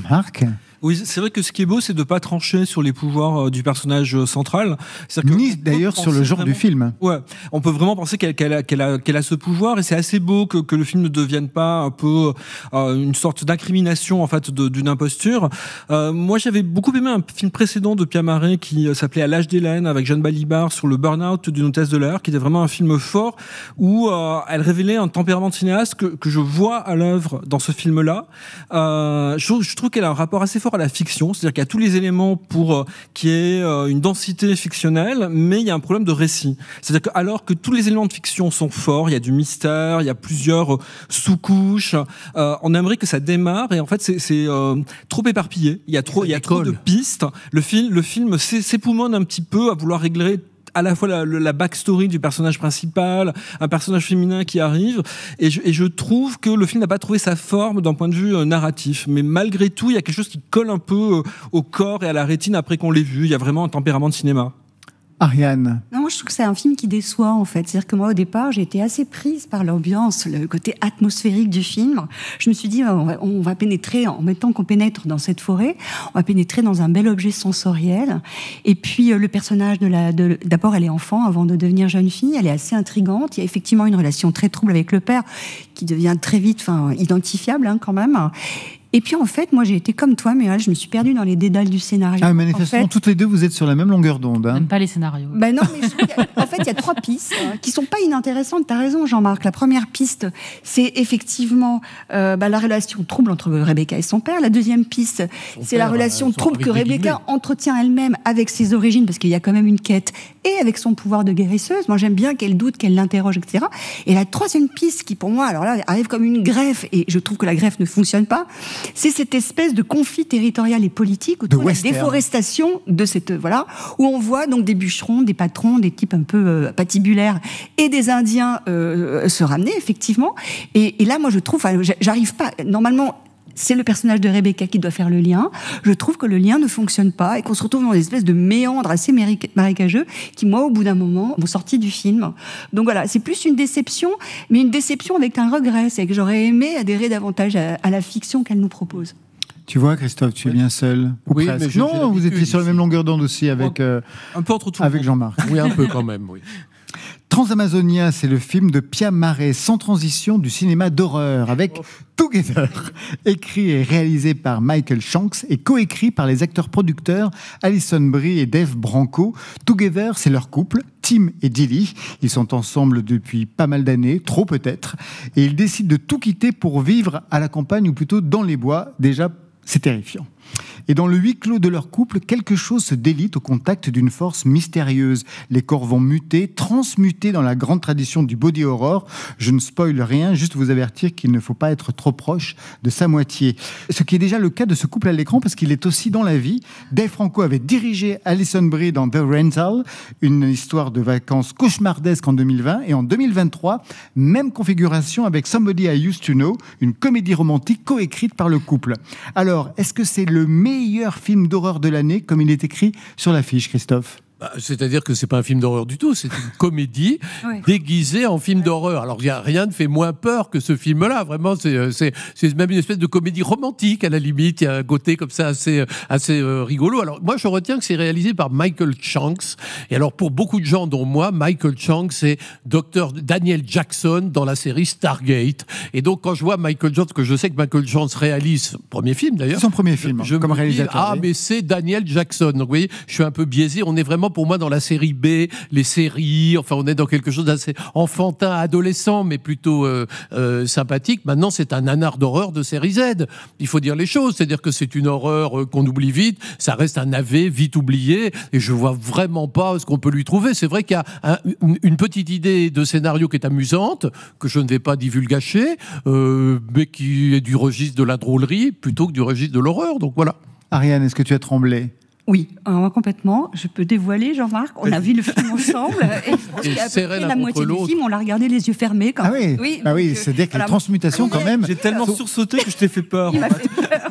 Oui, c'est vrai que ce qui est beau, c'est de ne pas trancher sur les pouvoirs euh, du personnage euh, central. C'est-à-dire Ni d'ailleurs sur le genre vraiment, du film. Ouais, on peut vraiment penser qu'elle, qu'elle, a, qu'elle, a, qu'elle a ce pouvoir, et c'est assez beau que, que le film ne devienne pas un peu euh, une sorte d'incrimination en fait de, d'une imposture. Euh, moi, j'avais beaucoup aimé un film précédent de Pia Marais qui euh, s'appelait À l'âge d'Hélène avec Jeanne Balibar sur le burn-out d'une hôtesse de l'air, qui était vraiment un film fort où euh, elle révélait un tempérament de cinéaste que, que je vois à l'œuvre dans ce film-là. Euh, je, je trouve qu'elle a un rapport assez fort à la fiction, c'est-à-dire qu'il y a tous les éléments pour euh, qu'il y ait euh, une densité fictionnelle, mais il y a un problème de récit. C'est-à-dire que alors que tous les éléments de fiction sont forts, il y a du mystère, il y a plusieurs euh, sous-couches, euh, on aimerait que ça démarre, et en fait c'est, c'est euh, trop éparpillé. Il y a trop, il y a trop de pistes. Le film, le film s'époumonne un petit peu à vouloir régler à la fois la, la backstory du personnage principal, un personnage féminin qui arrive, et je, et je trouve que le film n'a pas trouvé sa forme d'un point de vue euh, narratif, mais malgré tout, il y a quelque chose qui colle un peu euh, au corps et à la rétine après qu'on l'ait vu. Il y a vraiment un tempérament de cinéma. Ariane. Non, moi, je trouve que c'est un film qui déçoit, en fait. C'est-à-dire que moi, au départ, j'ai été assez prise par l'ambiance, le côté atmosphérique du film. Je me suis dit, on va, on va pénétrer, en même temps qu'on pénètre dans cette forêt, on va pénétrer dans un bel objet sensoriel. Et puis, le personnage de la... De, d'abord, elle est enfant avant de devenir jeune fille. Elle est assez intrigante. Il y a effectivement une relation très trouble avec le père qui devient très vite, enfin, identifiable, hein, quand même. Et puis, en fait, moi, j'ai été comme toi, mais je me suis perdue dans les dédales du scénario. Ah, manifestement, en fait, toutes les deux, vous êtes sur la même longueur d'onde. Hein. Même pas les scénarios. Ben non, mais je, en fait, il y a trois pistes euh, qui sont pas inintéressantes. T'as raison, Jean-Marc. La première piste, c'est effectivement euh, bah, la relation trouble entre Rebecca et son père. La deuxième piste, son c'est père, la relation euh, trouble que Rebecca entretient elle-même avec ses origines, parce qu'il y a quand même une quête, et avec son pouvoir de guérisseuse. Moi, j'aime bien qu'elle doute, qu'elle l'interroge, et cetera. Et la troisième piste, qui pour moi, alors là, arrive comme une greffe, et je trouve que la greffe ne fonctionne pas, c'est cette espèce de conflit territorial et politique autour de la déforestation de cette voilà, où on voit donc des bûcherons, des patrons, des types un peu euh, patibulaires et des Indiens euh, se ramener effectivement. Et, et là, moi, je trouve, j'arrive pas. Normalement, c'est le personnage de Rebecca qui doit faire le lien. Je trouve que le lien ne fonctionne pas et qu'on se retrouve dans une espèce de méandre assez marécageux qui, moi, au bout d'un moment, m'ont sorti du film. Donc voilà, c'est plus une déception, mais une déception avec un regret. C'est que j'aurais aimé adhérer davantage à, à la fiction qu'elle nous propose. Tu vois, Christophe, tu es bien seul. Ou oui, presque. mais je, non, vous étiez sur la même longueur d'onde aussi avec, euh, un peu entre tout avec Jean-Marc. Oui, un peu quand même, oui. Transamazonia, c'est le film de Pia Marais, sans transition du cinéma d'horreur, avec Together, écrit et réalisé par Michael Shanks et coécrit par les acteurs-producteurs Alison Brie et Dave Branco. Together, c'est leur couple, Tim et Dilly. Ils sont ensemble depuis pas mal d'années, trop peut-être, et ils décident de tout quitter pour vivre à la campagne ou plutôt dans les bois. Déjà, c'est terrifiant. Et dans le huis clos de leur couple, quelque chose se délite au contact d'une force mystérieuse. Les corps vont muter, transmuter dans la grande tradition du body horror. Je ne spoil rien, juste vous avertir qu'il ne faut pas être trop proche de sa moitié. Ce qui est déjà le cas de ce couple à l'écran, parce qu'il est aussi dans la vie. Dave Franco avait dirigé Alison Brie dans The Rental, une histoire de vacances cauchemardesque en deux mille vingt. Et en deux mille vingt-trois, même configuration avec Somebody I Used to Know, une comédie romantique coécrite par le couple. Alors, est-ce que c'est le meilleur film d'horreur de l'année, comme il est écrit sur l'affiche, Christophe ? C'est-à-dire que c'est pas un film d'horreur du tout, c'est une comédie ouais. déguisée en film ouais. d'horreur. Alors il y a rien ne fait moins peur que ce film-là. Vraiment, c'est c'est c'est même une espèce de comédie romantique à la limite. Il y a un côté comme ça assez assez euh, rigolo. Alors moi, je retiens que c'est réalisé par Michael Shanks. Et alors pour beaucoup de gens, dont moi, Michael Shanks, c'est docteur Daniel Jackson dans la série Stargate. Et donc quand je vois Michael Shanks, que je sais que Michael Shanks réalise premier film d'ailleurs. C'est son premier film je comme me réalisateur. Dis, ah oui. mais c'est Daniel Jackson. Donc vous voyez, je suis un peu biaisé. On est vraiment pour moi dans la série B, les séries, enfin on est dans quelque chose d'assez enfantin, adolescent, mais plutôt euh, euh, sympathique. Maintenant c'est un nanar d'horreur de série Z. Il faut dire les choses, c'est-à-dire que c'est une horreur euh, qu'on oublie vite, ça reste un navet vite oublié, et je vois vraiment pas ce qu'on peut lui trouver. C'est vrai qu'il y a un, une, une petite idée de scénario qui est amusante, que je ne vais pas divulgacher, euh, mais qui est du registre de la drôlerie plutôt que du registre de l'horreur, donc voilà. Ariane, est-ce que tu as tremblé ? Oui, euh, complètement. Je peux dévoiler, Jean-Marc. On a vu le film ensemble. Et je pense qu'à peu près la moitié du film, on l'a regardé les yeux fermés. Quand ah oui, oui, ah oui euh, c'est-à-dire que voilà. les transmutations, quand même. J'ai tellement sursauté que je t'ai fait peur. Il m'a fait peur.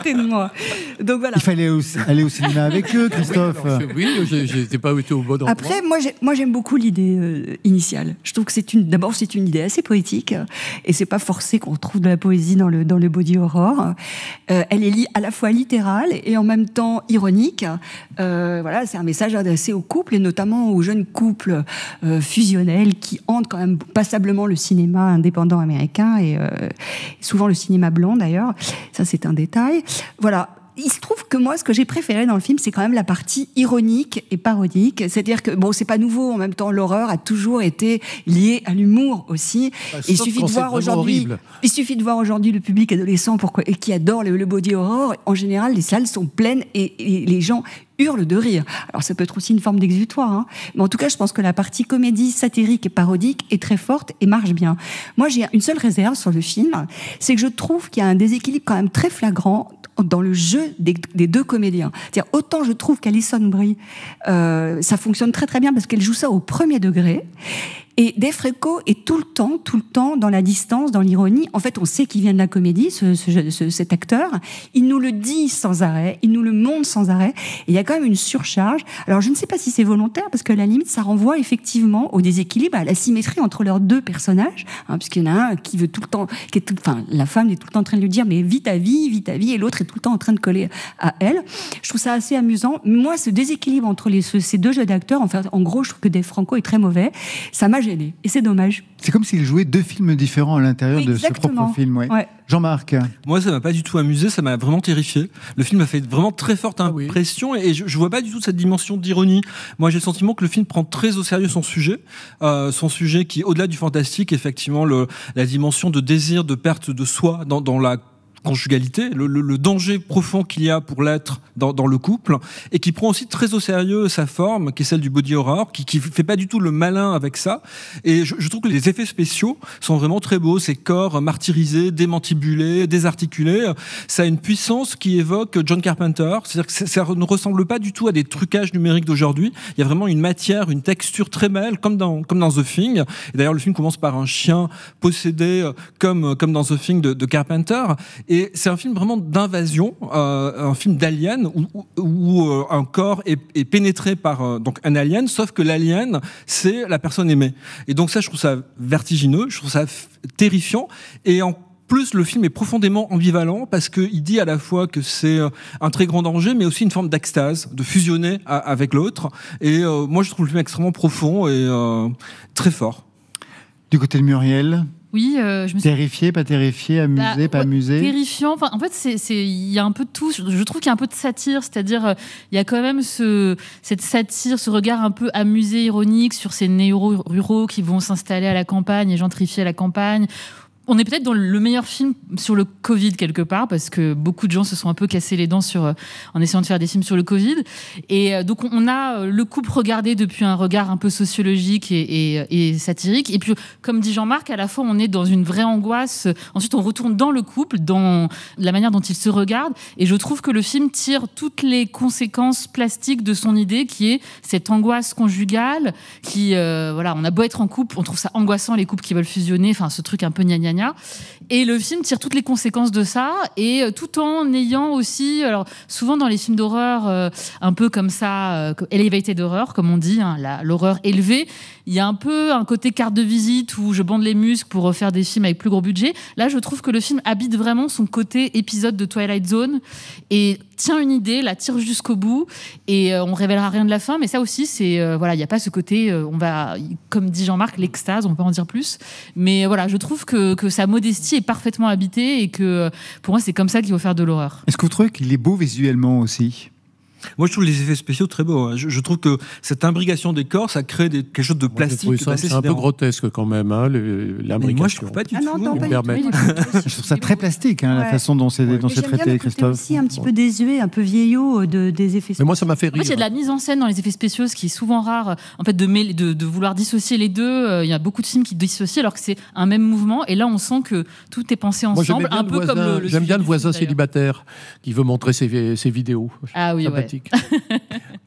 côté de moi. Donc voilà. Il fallait aussi aller au cinéma avec eux, Christophe. Oui, je n'étais pas été au bon endroit. Après, moi, j'ai, moi, j'aime beaucoup l'idée euh, initiale. Je trouve que c'est une, d'abord, c'est une idée assez poétique, euh, et c'est pas forcé qu'on retrouve de la poésie dans le dans le body horror. Euh, elle est li- à la fois littérale et en même temps ironique. Euh, voilà, c'est un message adressé aux couples et notamment aux jeunes couples euh, fusionnels qui hantent quand même passablement le cinéma indépendant américain et euh, souvent le cinéma blanc d'ailleurs. Ça, c'est un détail. Voilà. Il se trouve que moi, ce que j'ai préféré dans le film, c'est quand même la partie ironique et parodique. C'est-à-dire que, bon, c'est pas nouveau. En même temps, l'horreur a toujours été liée à l'humour aussi. Bah, il suffit de voir aujourd'hui, horrible. il suffit de voir aujourd'hui le public adolescent pourquoi, et qui adore le, le body horror. En général, les salles sont pleines et, et les gens hurlent de rire. Alors, ça peut être aussi une forme d'exutoire, hein. Mais en tout cas, je pense que la partie comédie satirique et parodique est très forte et marche bien. Moi, j'ai une seule réserve sur le film, c'est que je trouve qu'il y a un déséquilibre quand même très flagrant dans le jeu des, des deux comédiens. C'est-à-dire, autant je trouve qu'Alison Brie, euh, ça fonctionne très très bien parce qu'elle joue ça au premier degré. Et Dave Franco est tout le temps, tout le temps dans la distance, dans l'ironie. En fait, on sait qu'il vient de la comédie, ce, ce, ce, cet acteur. Il nous le dit sans arrêt, il nous le montre sans arrêt. Et il y a quand même une surcharge. Alors, je ne sais pas si c'est volontaire, parce que à la limite, ça renvoie effectivement au déséquilibre, à la symétrie entre leurs deux personnages, hein, puisqu'il y en a un qui veut tout le temps, qui est tout, enfin, la femme est tout le temps en train de lui dire, mais vis ta vie, vis ta vie, et l'autre est tout le temps en train de coller à elle. Je trouve ça assez amusant. Moi, ce déséquilibre entre les, ce, ces deux jeux d'acteurs, en fait, en gros, je trouve que Dave Franco est très mauvais. Ça m'a gêné. Et c'est dommage. C'est comme s'il jouait deux films différents à l'intérieur Exactement. de ce propre film. Ouais. Ouais. Jean-Marc. Moi, ça m'a pas du tout amusé, ça m'a vraiment terrifié. Le film m'a fait vraiment très forte impression ah oui. et je, je vois pas du tout cette dimension d'ironie. Moi, j'ai le sentiment que le film prend très au sérieux son sujet, euh, son sujet qui, au-delà du fantastique, effectivement, le, la dimension de désir, de perte de soi dans, dans la conjugalité, le, le, le danger profond qu'il y a pour l'être dans, dans le couple, et qui prend aussi très au sérieux sa forme, qui est celle du body horror, qui, qui fait pas du tout le malin avec ça. Et je, je trouve que les effets spéciaux sont vraiment très beaux. Ces corps martyrisés, démantibulés, désarticulés, ça a une puissance qui évoque John Carpenter. C'est-à-dire que ça, ça ne ressemble pas du tout à des trucages numériques d'aujourd'hui. Il y a vraiment une matière, une texture très belle, comme dans, comme dans The Thing. Et d'ailleurs, le film commence par un chien possédé, comme, comme dans The Thing de, de Carpenter. Et Et c'est un film vraiment d'invasion, euh, un film d'alien où, où, où euh, un corps est, est pénétré par euh, donc un alien, sauf que l'alien, c'est la personne aimée. Et donc ça, je trouve ça vertigineux, je trouve ça f- terrifiant. Et en plus, le film est profondément ambivalent parce qu'il dit à la fois que c'est un très grand danger, mais aussi une forme d'extase, de fusionner à, avec l'autre. Et euh, moi, je trouve le film extrêmement profond et euh, très fort. Du côté de Muriel ? Oui, euh, je me suis... Terrifié, pas terrifié, amusé, bah, pas ouais, amusé. Terrifiant. Enfin, en fait, c'est, c'est, il y a un peu de tout. Je trouve qu'il y a un peu de satire, c'est-à-dire, euh, il y a quand même ce, cette satire, ce regard un peu amusé, ironique sur ces néo-ruraux qui vont s'installer à la campagne et gentrifier la campagne. On est peut-être dans le meilleur film sur le Covid quelque part, parce que beaucoup de gens se sont un peu cassés les dents sur, euh, en essayant de faire des films sur le Covid. Et euh, donc on a euh, le couple regardé depuis un regard un peu sociologique et, et, et satirique. Et puis, comme dit Jean-Marc, à la fois on est dans une vraie angoisse. Ensuite, on retourne dans le couple, dans la manière dont ils se regardent. Et je trouve que le film tire toutes les conséquences plastiques de son idée, qui est cette angoisse conjugale. Qui, euh, voilà, on a beau être en couple, on trouve ça angoissant les couples qui veulent fusionner. Enfin, ce truc un peu gna gna gna. Et le film tire toutes les conséquences de ça, et euh, tout en ayant aussi, alors souvent dans les films d'horreur, euh, un peu comme ça, euh, elevated horror, comme on dit, hein, la, l'horreur élevée, il y a un peu un côté carte de visite où je bande les muscles pour faire des films avec plus gros budget. Là, je trouve que le film habite vraiment son côté épisode de Twilight Zone et tient une idée, la tire jusqu'au bout, et euh, on révélera rien de la fin, mais ça aussi, c'est euh, voilà, il n'y a pas ce côté, euh, on va, comme dit Jean-Marc, l'extase, on peut en dire plus, mais voilà, je trouve que, que sa modestie est parfaitement habitée et que pour moi, c'est comme ça qu'il faut faire de l'horreur. Est-ce que vous trouvez qu'il est beau visuellement aussi ? Moi, je trouve les effets spéciaux très beaux. Je, je trouve que cette imbrication des corps, ça crée des, quelque chose de plastique. Moi, ça, c'est un peu grotesque quand même, hein, le, l'imbrication. Mais moi, je trouve pas du ah tout. Non, non, pas du tout. Je trouve ça très plastique, hein, ouais. La façon dont c'est, ouais. dont c'est traité, bien Christophe. Aussi un petit peu désuet, un peu vieillot de, des effets spéciaux. Mais moi, ça m'a fait rire. En fait, il y a de la mise en scène dans les effets spéciaux, ce qui est souvent rare, en fait, de, mêler, de, de vouloir dissocier les deux. Il y a beaucoup de films qui dissocient alors que c'est un même mouvement. Et là, on sent que tout est pensé ensemble, moi, un peu voisin, comme le. le j'aime bien le voisin film, célibataire qui veut montrer ses, ses vidéos. Ah oui, sympathique. ouais.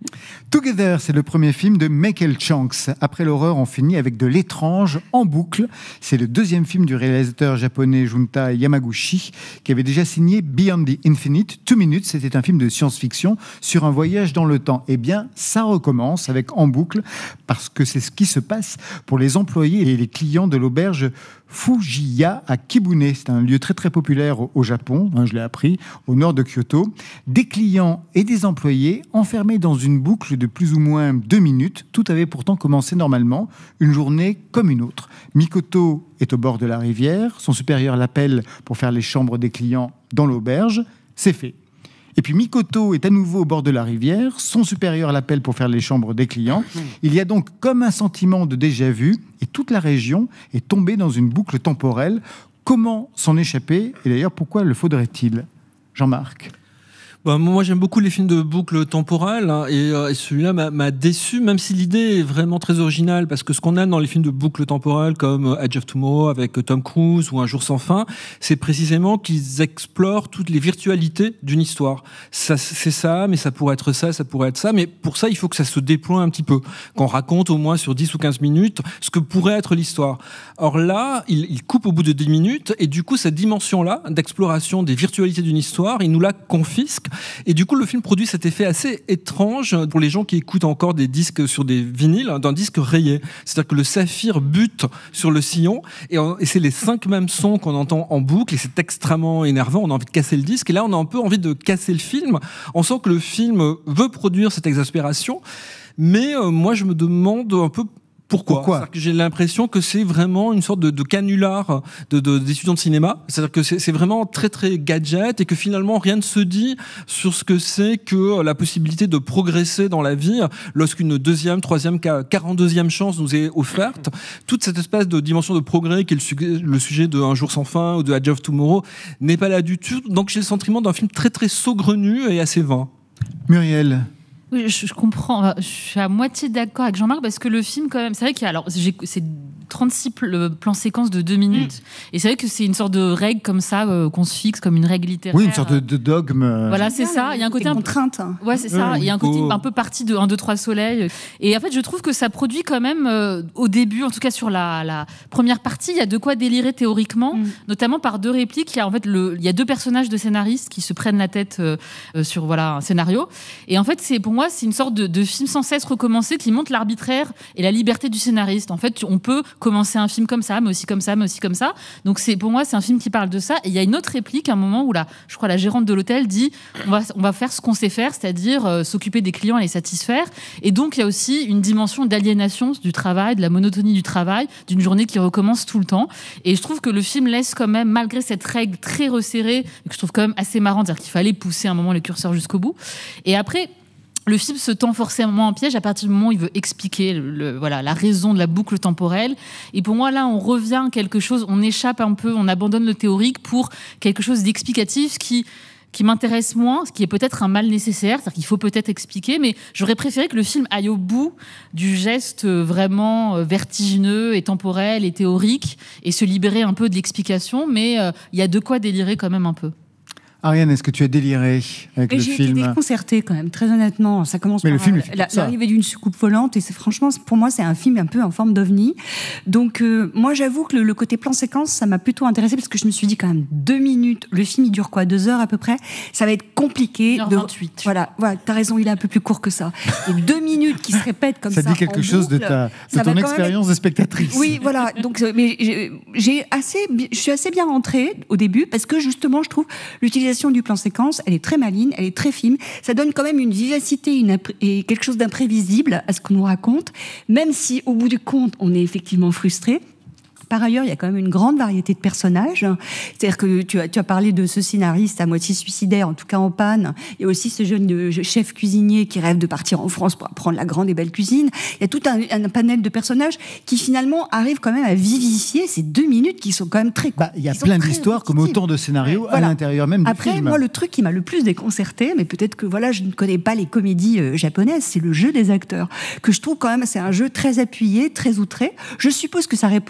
Together, c'est le premier film de Michael Shanks. Après l'horreur, on finit avec de l'étrange en boucle. C'est le deuxième film du réalisateur japonais Junta Yamaguchi, qui avait déjà signé Beyond the Infinite. Two Minutes, c'était un film de science-fiction sur un voyage dans le temps. Eh bien, ça recommence avec En boucle, parce que c'est ce qui se passe pour les employés et les clients de l'auberge Fujiya à Kibune. C'est un lieu très très populaire au, au Japon, hein, je l'ai appris, au nord de Kyoto. Des clients et des employés enfermés dans une boucle de plus ou moins deux minutes. Tout avait pourtant commencé normalement, une journée comme une autre. Mikoto est au bord de la rivière, son supérieur l'appelle pour faire les chambres des clients dans l'auberge. C'est fait. Et puis Mikoto est à nouveau au bord de la rivière, son supérieur l'appelle pour faire les chambres des clients. Il y a donc comme un sentiment de déjà-vu et toute la région est tombée dans une boucle temporelle. Comment s'en échapper et d'ailleurs pourquoi le faudrait-il ? Jean-Marc ? Bah, moi, j'aime beaucoup les films de boucle temporelle hein, et, euh, et celui-là m'a, m'a déçu, même si l'idée est vraiment très originale, parce que ce qu'on a dans les films de boucle temporelle comme Edge of Tomorrow avec Tom Cruise ou Un jour sans fin, c'est précisément qu'ils explorent toutes les virtualités d'une histoire. Ça, c'est ça, mais ça pourrait être ça, ça pourrait être ça, mais pour ça, il faut que ça se déploie un petit peu, qu'on raconte au moins sur dix ou quinze minutes ce que pourrait être l'histoire. Or là, il, il coupe au bout de dix minutes, et du coup, cette dimension-là d'exploration des virtualités d'une histoire, il nous la confisque. Et du coup, le film produit cet effet assez étrange pour les gens qui écoutent encore des disques sur des vinyles, d'un disque rayé. C'est-à-dire que le saphir bute sur le sillon et, on, et c'est les cinq mêmes sons qu'on entend en boucle et c'est extrêmement énervant. On a envie de casser le disque et là, on a un peu envie de casser le film. On sent que le film veut produire cette exaspération, mais euh, moi, je me demande un peu Pourquoi, Pourquoi que j'ai l'impression que c'est vraiment une sorte de, de canular de, de, d'étudiants de cinéma. C'est-à-dire que c'est, c'est vraiment très très gadget et que finalement rien ne se dit sur ce que c'est que la possibilité de progresser dans la vie lorsqu'une deuxième, troisième, quarante-deuxième chance nous est offerte. Toute cette espèce de dimension de progrès qui est le, su- le sujet de Un jour sans fin ou de Edge of Tomorrow n'est pas là du tout. Donc j'ai le sentiment d'un film très très saugrenu et assez vain. Muriel ? Oui, je, je comprends. Je suis à moitié d'accord avec Jean-Marc parce que le film, quand même, c'est vrai qu'il y a, alors, j'ai, c'est trente-six pl- plans séquences de deux minutes. Mmh. Et c'est vrai que c'est une sorte de règle comme ça, euh, qu'on se fixe comme une règle littéraire. Oui, une sorte de, de dogme. Voilà, c'est ça. Il y a un côté. Des contraintes. Ouais, c'est ça. Ouais, il y a un côté un peu parti de un, deux, trois soleils. Et en fait, je trouve que ça produit quand même, euh, au début, en tout cas sur la, la première partie, il y a de quoi délirer théoriquement, mmh. notamment par deux répliques. Il y a, en fait, le, il y a deux personnages de scénaristes qui se prennent la tête euh, euh, sur voilà, un scénario. Et en fait, c'est, pour moi, c'est une sorte de, de film sans cesse recommencé qui montre l'arbitraire et la liberté du scénariste. En fait, on peut commencer un film comme ça, mais aussi comme ça, mais aussi comme ça. Donc, c'est, pour moi, c'est un film qui parle de ça. Et il y a une autre réplique, à un moment où, la, je crois, la gérante de l'hôtel dit on va, on va faire ce qu'on sait faire, c'est-à-dire euh, s'occuper des clients et les satisfaire. Et donc, il y a aussi une dimension d'aliénation du travail, de la monotonie du travail, d'une journée qui recommence tout le temps. Et je trouve que le film laisse quand même, malgré cette règle très resserrée, que je trouve quand même assez marrante, c'est-à-dire qu'il fallait pousser un moment le curseur jusqu'au bout. Et après, le film se tend forcément en piège à partir du moment où il veut expliquer le, le, voilà, la raison de la boucle temporelle. Et pour moi, là, on revient à quelque chose, on échappe un peu, on abandonne le théorique pour quelque chose d'explicatif qui, qui m'intéresse moins, ce qui est peut-être un mal nécessaire, c'est-à-dire qu'il faut peut-être expliquer, mais j'aurais préféré que le film aille au bout du geste vraiment vertigineux et temporel et théorique et se libérer un peu de l'explication, mais il euh, y a de quoi délirer quand même un peu. Ariane, est-ce que tu as déliré avec et le j'ai film ? J'ai été déconcertée quand même, très honnêtement. Ça commence Mais par le film, il la, fait ça. l'arrivée d'une soucoupe volante et c'est franchement, pour moi, c'est un film un peu en forme d'ovni. Donc euh, moi, j'avoue que le, le côté plan séquence, ça m'a plutôt intéressée parce que je me suis dit quand même deux minutes. Le film, il dure quoi, deux heures à peu près. Ça va être compliqué. une heure de... vingt-huit. Voilà, voilà, t'as raison, il est un peu plus court que ça. Et deux minutes qui se répètent comme ça. Ça dit quelque en chose boucle, de, ta, de ton expérience être... de spectatrice. Oui, voilà. Donc, mais j'ai, j'ai assez, je suis assez bien rentrée au début parce que justement, je trouve l'utilisation du plan séquence, elle est très maligne, elle est très fine. Ça donne quand même une vivacité une impré- et quelque chose d'imprévisible à ce qu'on nous raconte, même si au bout du compte, on est effectivement frustré. Par ailleurs, il y a quand même une grande variété de personnages. C'est-à-dire que tu as, tu as parlé de ce scénariste à moitié suicidaire, en tout cas en panne. Il y a aussi ce jeune chef cuisinier qui rêve de partir en France pour apprendre la grande et belle cuisine. Il y a tout un, un panel de personnages qui finalement arrivent quand même à vivifier ces deux minutes qui sont quand même très courtes. Bah, il y a plein d'histoires comme autant de scénarios voilà. à l'intérieur même du Après, film. moi, le truc qui m'a le plus déconcerté, mais peut-être que voilà, je ne connais pas les comédies euh, japonaises, c'est le jeu des acteurs, que je trouve quand même, c'est un jeu très appuyé, très outré. Je suppose que ça répond à des codes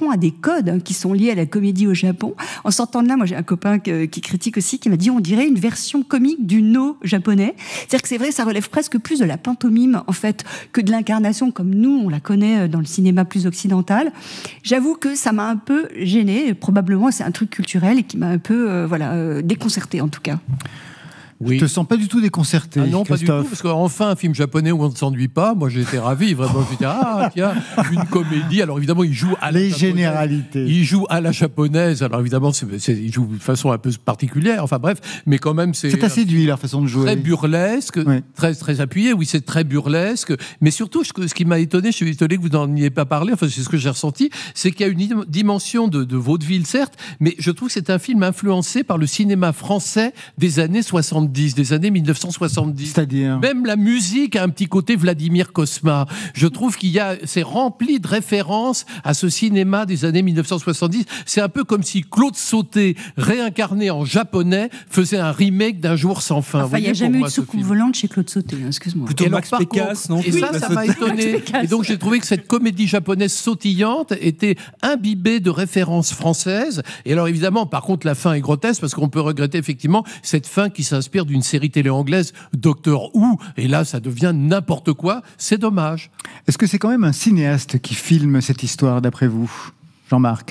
codes hein, qui sont liés à la comédie au Japon. En sortant de là, moi j'ai un copain que, qui critique aussi, qui m'a dit on dirait une version comique du no japonais. C'est-à-dire que c'est vrai, ça relève presque plus de la pantomime en fait que de l'incarnation comme nous on la connaît dans le cinéma plus occidental. J'avoue que ça m'a un peu gênée. Probablement c'est un truc culturel et qui m'a un peu euh, voilà euh, déconcertée en tout cas. Oui. Je te sens pas du tout déconcerté. Ah non, Christophe. pas du tout, parce qu'enfin un film japonais où on ne s'ennuie pas. Moi, j'ai été ravi, vraiment. Je me dis, ah, tiens, une comédie. Alors évidemment, il joue à la les japonaise. généralités. Il joue à la japonaise. Alors évidemment, c'est, c'est, il joue de façon un peu particulière. Enfin bref, mais quand même, c'est. C'est assez séduit leur façon de jouer. Très burlesque, oui. très très appuyé. Oui, c'est très burlesque. Mais surtout, ce, ce qui m'a étonné, je suis étonné que vous n'en ayez pas parlé. Enfin, c'est ce que j'ai ressenti, c'est qu'il y a une dimension de, de vaudeville, certes, mais je trouve que c'est un film influencé par le cinéma français des années soixante-dix, des années mille neuf cent soixante-dix. C'est-à-dire même la musique a un petit côté Vladimir Cosma. Je trouve qu'il y a, c'est rempli de références à ce cinéma des années mille neuf cent soixante-dix. C'est un peu comme si Claude Sauté, réincarné en japonais, faisait un remake d'Un jour sans fin. Enfin, il n'y a jamais eu de soucoupe volante chez Claude Sauté, hein, excuse-moi. Plutôt et Max alors, Pécasse, non? Et oui, ça, ça m'a étonné. Et donc, j'ai trouvé que cette comédie japonaise sautillante était imbibée de références françaises. Et alors, évidemment, par contre, la fin est grotesque parce qu'on peut regretter effectivement cette fin qui s'inspire d'une série télé anglaise, Doctor Who, et là ça devient n'importe quoi, c'est dommage. Est-ce que c'est quand même un cinéaste qui filme cette histoire d'après vous, Jean-Marc ?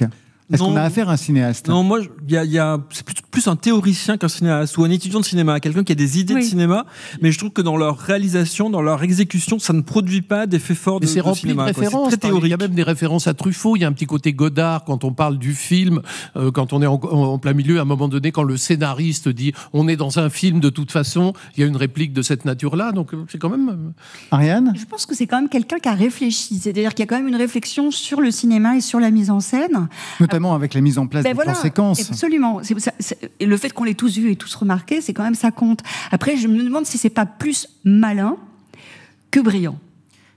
Est-ce non, qu'on a affaire à un cinéaste ? Non, moi, y a, y a, c'est plus, plus un théoricien qu'un cinéaste ou un étudiant de cinéma, quelqu'un qui a des idées oui. de cinéma, mais je trouve que dans leur réalisation, dans leur exécution, ça ne produit pas d'effet fort de, mais c'est de rempli cinéma. De références, c'est très théorique. Il y a même des références à Truffaut, il y a un petit côté Godard quand on parle du film, euh, quand on est en, en plein milieu, à un moment donné, quand le scénariste dit « on est dans un film de toute façon », il y a une réplique de cette nature-là, donc c'est quand même... Ariane ? Je pense que c'est quand même quelqu'un qui a réfléchi, c'est-à-dire qu'il y a quand même une réflexion sur le cinéma et sur la mise en scène. Notamment avec la mise en place Ben des voilà, plans séquences. Absolument. C'est, c'est, c'est, et le fait qu'on l'ait tous vu et tous remarqué, c'est quand même ça compte. Après, je me demande si c'est pas plus malin que brillant. Muriel ?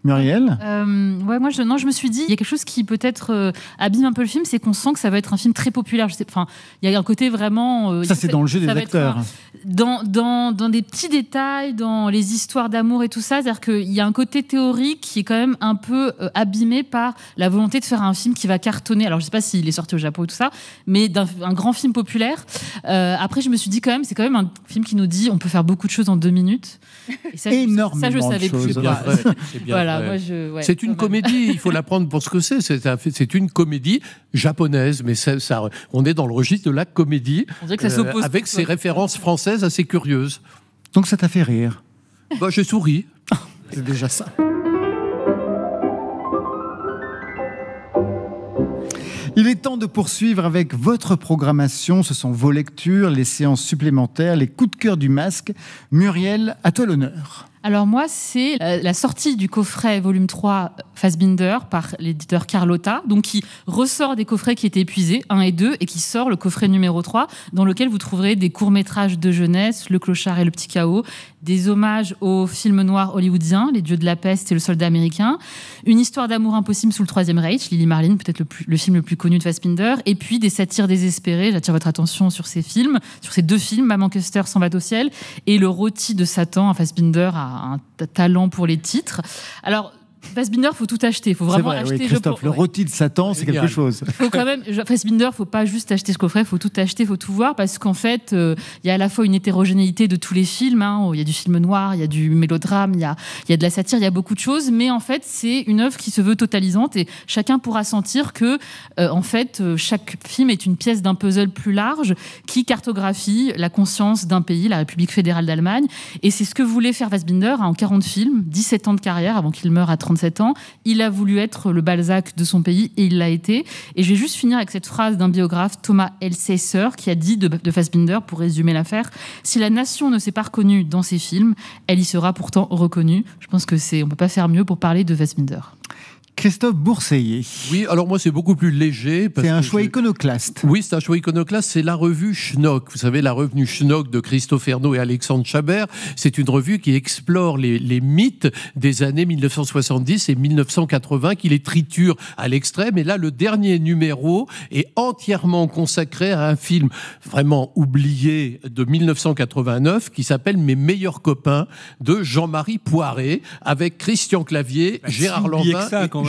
euh, ouais, moi, je, non, je me suis dit, il y a quelque chose qui peut-être euh, abîme un peu le film, c'est qu'on sent que ça va être un film très populaire. Je sais, enfin, il y a un côté vraiment. Euh, ça, c'est dans le jeu des acteurs. Un, dans, dans, dans des petits détails, dans les histoires d'amour et tout ça, c'est-à-dire qu'il y a un côté théorique qui est quand même un peu euh, abîmé par la volonté de faire un film qui va cartonner. Alors, je sais pas s'il est sorti au Japon et tout ça, mais d'un un grand film populaire. Euh, après, je me suis dit quand même, c'est quand même un film qui nous dit, on peut faire beaucoup de choses en deux minutes. Et ça, énormément ça, je savais de choses. C'est bien vrai. C'est bien voilà. Moi, je, ouais, c'est une comédie, il faut la prendre pour ce que c'est. C'est, un, c'est une comédie japonaise, mais ça, ça, on est dans le registre de la comédie, on dirait que ça s'oppose euh, avec ses références françaises assez curieuses. Donc ça t'a fait rire ? Bah, j'ai souri. C'est déjà ça. Il est temps de poursuivre avec votre programmation. Ce sont vos lectures, les séances supplémentaires, les coups de cœur du masque. Muriel, à toi l'honneur. Alors moi, c'est la sortie du coffret volume trois Fassbinder par l'éditeur Carlotta, donc qui ressort des coffrets qui étaient épuisés, un et deux, et qui sort le coffret numéro trois, dans lequel vous trouverez des courts-métrages de jeunesse, Le Clochard et le Petit Chaos, des hommages aux films noirs hollywoodiens, Les Dieux de la Peste et Le Soldat américain, une histoire d'amour impossible sous le Troisième Reich, Lily Marlin, peut-être le, plus, le film le plus connu de Fassbinder, et puis des satires désespérées. J'attire votre attention sur ces films, sur ces deux films, Maman Custer s'en va au ciel, et Le Rôti de Satan. Fassbinder a un talent pour les titres. Alors, Fassbinder, il faut tout acheter. Il faut vraiment c'est vrai, acheter. Oui, Christophe, je... le rôti de Satan, c'est quelque chose. Faut quand même, Fassbinder, il ne faut pas juste acheter ce coffret, il faut tout acheter, il faut tout voir, parce qu'en fait, il euh, y a à la fois une hétérogénéité de tous les films. Hein. Il y a du film noir, il y a du mélodrame, il y a, y a de la satire, il y a beaucoup de choses, mais en fait, c'est une œuvre qui se veut totalisante et chacun pourra sentir que, euh, en fait, euh, chaque film est une pièce d'un puzzle plus large qui cartographie la conscience d'un pays, la République fédérale d'Allemagne. Et c'est ce que voulait faire Fassbinder hein, en quarante films, dix-sept ans de carrière avant qu'il meure à trente-sept ans. Il a voulu être le Balzac de son pays et il l'a été. Et je vais juste finir avec cette phrase d'un biographe, Thomas Elsässer, qui a dit de, de Fassbinder, pour résumer l'affaire, « Si la nation ne s'est pas reconnue dans ses films, elle y sera pourtant reconnue. » Je pense que c'est, on peut pas faire mieux pour parler de Fassbinder. Christophe Bourseiller. Oui, alors moi c'est beaucoup plus léger. Parce c'est un que choix je... iconoclaste. Oui, c'est un choix iconoclaste. C'est la revue Schnock. Vous savez, la revue Schnock de Christophe Ernaud et Alexandre Chabert. C'est une revue qui explore les, les mythes des années mille neuf cent soixante-dix et mille neuf cent quatre-vingts, qui les triture à l'extrême. Et là, le dernier numéro est entièrement consacré à un film vraiment oublié de mille neuf cent quatre-vingt-neuf qui s'appelle Mes meilleurs copains de Jean-Marie Poiré avec Christian Clavier, bah, Gérard si Lanvin ça,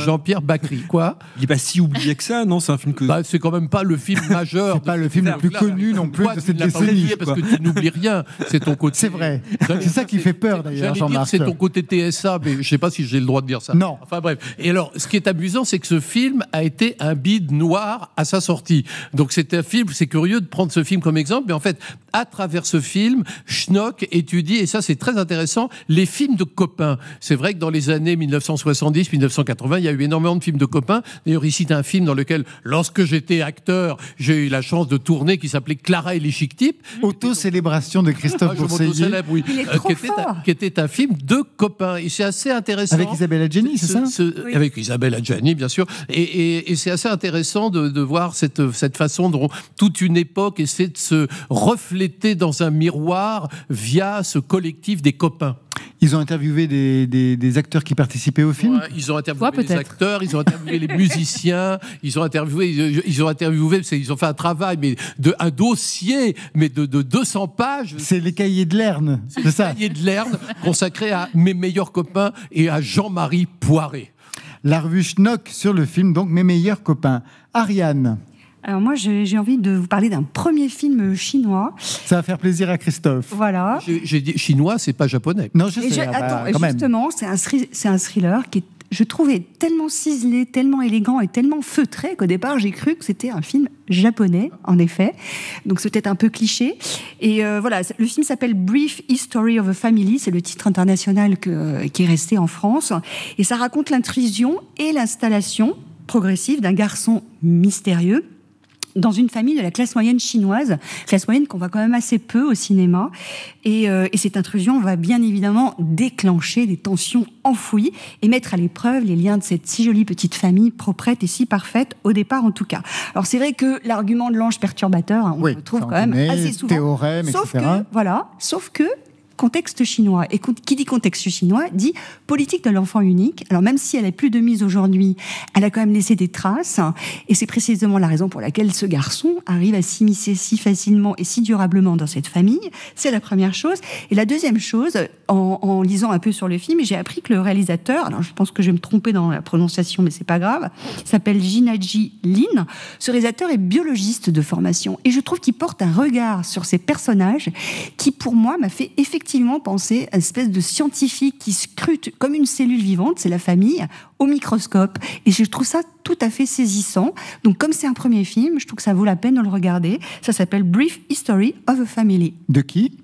Jean-Pierre Bacri. Quoi ? Il n'est pas si oublié que ça, non ? C'est un film que. Bah, c'est quand même pas le film majeur. C'est pas le film le plus connu non plus de cette décennie. Parce que tu n'oublies rien. C'est ton côté. C'est vrai. C'est ça qui fait peur d'ailleurs, Jean-Marc. C'est ton côté T S A, mais je ne sais pas si j'ai le droit de dire ça. Non. Enfin bref. Et alors, ce qui est amusant, c'est que ce film a été un bide noir à sa sortie. Donc c'est un film, c'est curieux de prendre ce film comme exemple, mais en fait, à travers ce film, Schnock étudie, et ça c'est très intéressant, les films de copains. C'est vrai que dans les années dix-neuf cent soixante-dix dix-neuf cent quatre-vingts, il y a eu énormément de films de copains. D'ailleurs, ici, c'est un film dans lequel, lorsque j'étais acteur, j'ai eu la chance de tourner, qui s'appelait Clara et les chic types. Auto-célébration de Christophe Bourseillet. Oui. Il est Euh, trop qui, était fort. un, qui était un film de copains. Et c'est assez intéressant. Avec Isabelle Adjani, c'est Ce- ça ce- Oui. Avec Isabelle Adjani, bien sûr. Et, et- et c'est assez intéressant de, de voir cette, cette façon dont toute une époque essaie de se refléter dans un miroir via ce collectif des copains. Ils ont interviewé des, des, des acteurs qui participaient au film. Ouais, ils ont interviewé Toi, les peut-être. acteurs, ils ont interviewé les musiciens, ils ont interviewé, ils, ils ont interviewé, c'est- ils ont fait un travail, mais de un dossier, mais de, de deux cents pages. C'est les cahiers de Lerne, c'est ça. Cahier de Lerne consacré à mes meilleurs copains et à Jean-Marie Poiré. La revue Schnock sur le film, donc Mes meilleurs copains. Ariane, Alors moi, j'ai j'ai envie de vous parler d'un premier film chinois. ça va faire plaisir à Christophe. Voilà. J'ai j'ai dit chinois, c'est pas japonais. Non, je Et sais, je- ah bah, attends, et quand même. justement, c'est un, thri- c'est un thriller qui est, je trouvais, tellement ciselé, tellement élégant et tellement feutré qu'au départ, j'ai cru que c'était un film japonais, en effet. Donc, c'est peut-être un peu cliché. Et euh, voilà, le film s'appelle Brief History of a Family. C'est le titre international que- qui est resté en France. Et ça raconte l'intrusion et l'installation progressive d'un garçon mystérieux dans une famille de la classe moyenne chinoise, classe moyenne qu'on voit quand même assez peu au cinéma. Et, euh, et cette intrusion va bien évidemment déclencher des tensions enfouies et mettre à l'épreuve les liens de cette si jolie petite famille, proprette et si parfaite, au départ en tout cas. Alors c'est vrai que l'argument de l'ange perturbateur, hein, on Oui, le trouve ça, on quand même connaît, assez souvent. théorème, sauf et cetera. que, voilà, sauf que contexte chinois. Et qui dit contexte chinois dit politique de l'enfant unique. Alors même si elle est plus de mise aujourd'hui, elle a quand même laissé des traces. Et c'est précisément la raison pour laquelle ce garçon arrive à s'immiscer si facilement et si durablement dans cette famille. C'est la première chose. Et la deuxième chose, en, en lisant un peu sur le film, j'ai appris que le réalisateur, alors je pense que je vais me tromper dans la prononciation, mais c'est pas grave, s'appelle Jinaji Lin. Ce réalisateur est biologiste de formation. Et je trouve qu'il porte un regard sur ces personnages qui, pour moi, m'a fait effectivement penser à une espèce de scientifique qui scrute comme une cellule vivante, c'est la famille, au microscope. Et je trouve ça tout à fait saisissant. Donc, comme c'est un premier film, je trouve que ça vaut la peine de le regarder. Ça s'appelle Brief History of a Family. De qui?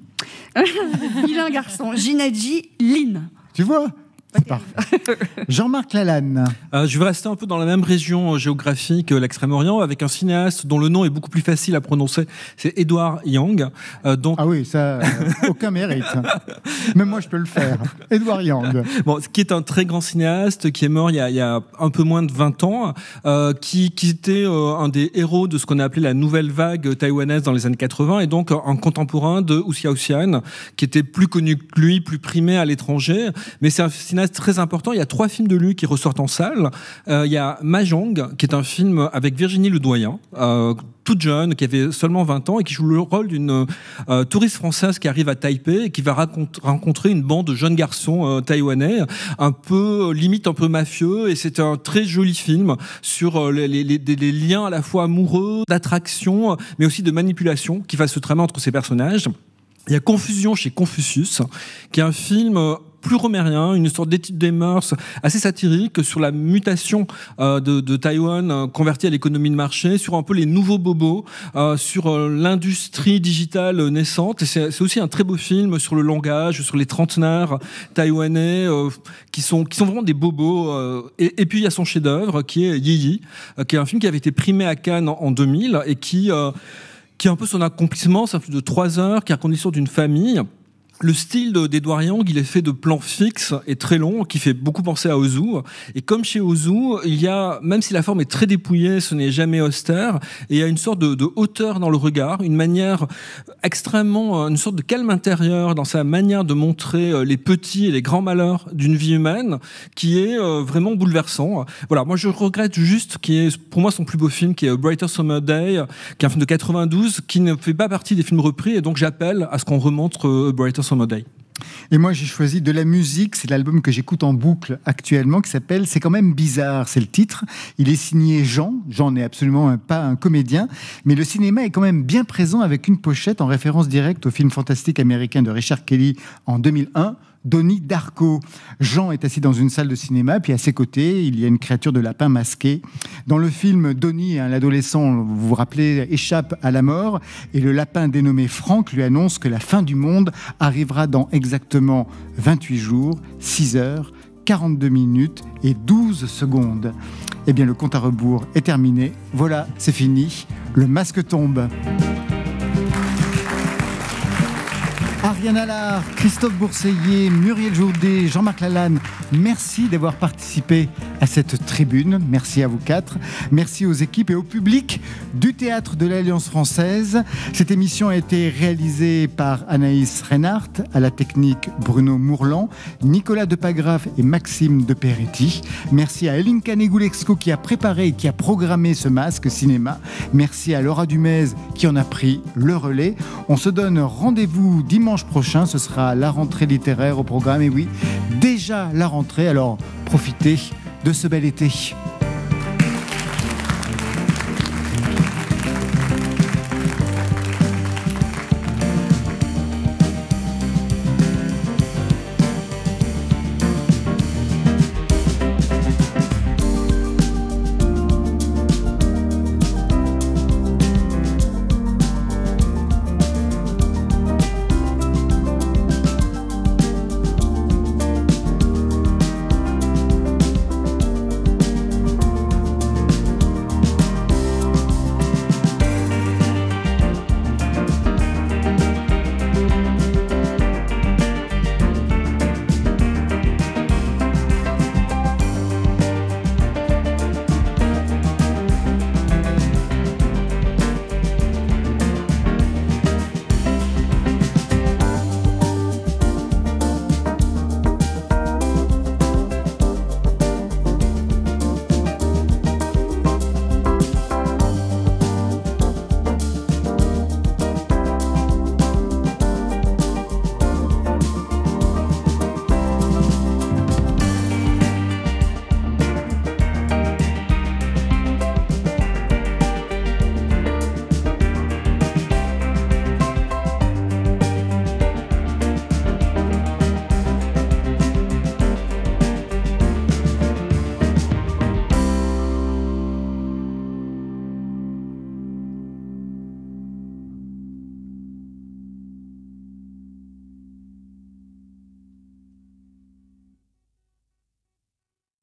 Vilain garçon, Jinaji Lin. Tu vois? C'est parfait. Jean-Marc Lalanne. Euh, je vais rester un peu dans la même région euh, géographique, euh, l'Extrême-Orient, avec un cinéaste dont le nom est beaucoup plus facile à prononcer. C'est Edward Yang. Euh, donc, Ah oui, ça, euh, aucun mérite. Même moi, je peux le faire. Edward Yang. bon, qui est un très grand cinéaste, qui est mort il y a, il y a un peu moins de vingt ans, euh, qui, qui était euh, un des héros de ce qu'on a appelé la nouvelle vague taïwanaise dans les années quatre-vingts, et donc un contemporain de Wu Xiaoxian, qui était plus connu que lui, plus primé à l'étranger. Mais c'est un cinéaste très important. Il y a trois films de lui qui ressortent en salle. Euh, il y a Mahjong, qui est un film avec Virginie Ledoyen, euh, toute jeune, qui avait seulement vingt ans et qui joue le rôle d'une euh, touriste française qui arrive à Taipei et qui va raconte, rencontrer une bande de jeunes garçons euh, taïwanais, un peu, limite un peu mafieux. Et c'est un très joli film sur euh, les, les, les, les liens à la fois amoureux, d'attraction, mais aussi de manipulation qui va se tramer entre ces personnages. Il y a Confusion chez Confucius, qui est un film euh, plus romérien, une sorte d'étude des mœurs assez satirique sur la mutation euh, de, de Taïwan euh, convertie à l'économie de marché, sur un peu les nouveaux bobos, euh, sur euh, l'industrie digitale naissante. Et c'est, c'est aussi un très beau film sur le langage, sur les trentenaires taïwanais euh, qui sont qui sont vraiment des bobos. Euh, et, et puis il y a son chef-d'œuvre qui est Yi Yi, euh, qui est un film qui avait été primé à Cannes en, en deux mille et qui euh, qui est un peu son accomplissement. C'est un film de trois heures qui raconte l'histoire d'une famille. Le style d'Edward Yang, il est fait de plans fixes et très longs, qui fait beaucoup penser à Ozu. Et comme chez Ozu, il y a, même si la forme est très dépouillée, ce n'est jamais austère, et il y a une sorte de, de hauteur dans le regard, une manière extrêmement, une sorte de calme intérieur dans sa manière de montrer les petits et les grands malheurs d'une vie humaine, qui est vraiment bouleversant. Voilà, moi je regrette juste, qui est pour moi son plus beau film, qui est Brighter Summer Day, qui est un film de quatre-vingt-douze, qui ne fait pas partie des films repris, et donc j'appelle à ce qu'on remontre Brighter Summer Day. Et moi, j'ai choisi de la musique. C'est l'album que j'écoute en boucle actuellement, qui s'appelle « C'est quand même bizarre », c'est le titre. Il est signé Jean. Jean n'est absolument pas un comédien, mais le cinéma est quand même bien présent avec une pochette en référence directe au film fantastique américain de Richard Kelly en deux mille un, Donnie Darko. Jean est assis dans une salle de cinéma, puis à ses côtés, il y a une créature de lapin masquée. Dans le film, Donnie, un adolescent, vous vous rappelez, échappe à la mort, et le lapin dénommé Frank lui annonce que la fin du monde arrivera dans exactement vingt-huit jours, six heures, quarante-deux minutes et douze secondes. Eh bien, le compte à rebours est terminé. Voilà, c'est fini. Le masque tombe. Ariane Allard, Christophe Bourseiller, Muriel Jourdet, Jean-Marc Lalanne, merci d'avoir participé à cette tribune. Merci à vous quatre. Merci aux équipes et au public du Théâtre de l'Alliance française. Cette émission a été réalisée par Anaïs Reinhardt, à la technique Bruno Mourlan, Nicolas Depagraf et Maxime de Peretti. Merci à Elinka Negulesco qui a préparé et qui a programmé ce masque cinéma. Merci à Laura Dumez qui en a pris le relais. On se donne rendez-vous dimanche prochain, ce sera la rentrée littéraire au programme. Et oui, déjà la rentrée, alors profitez de ce bel été.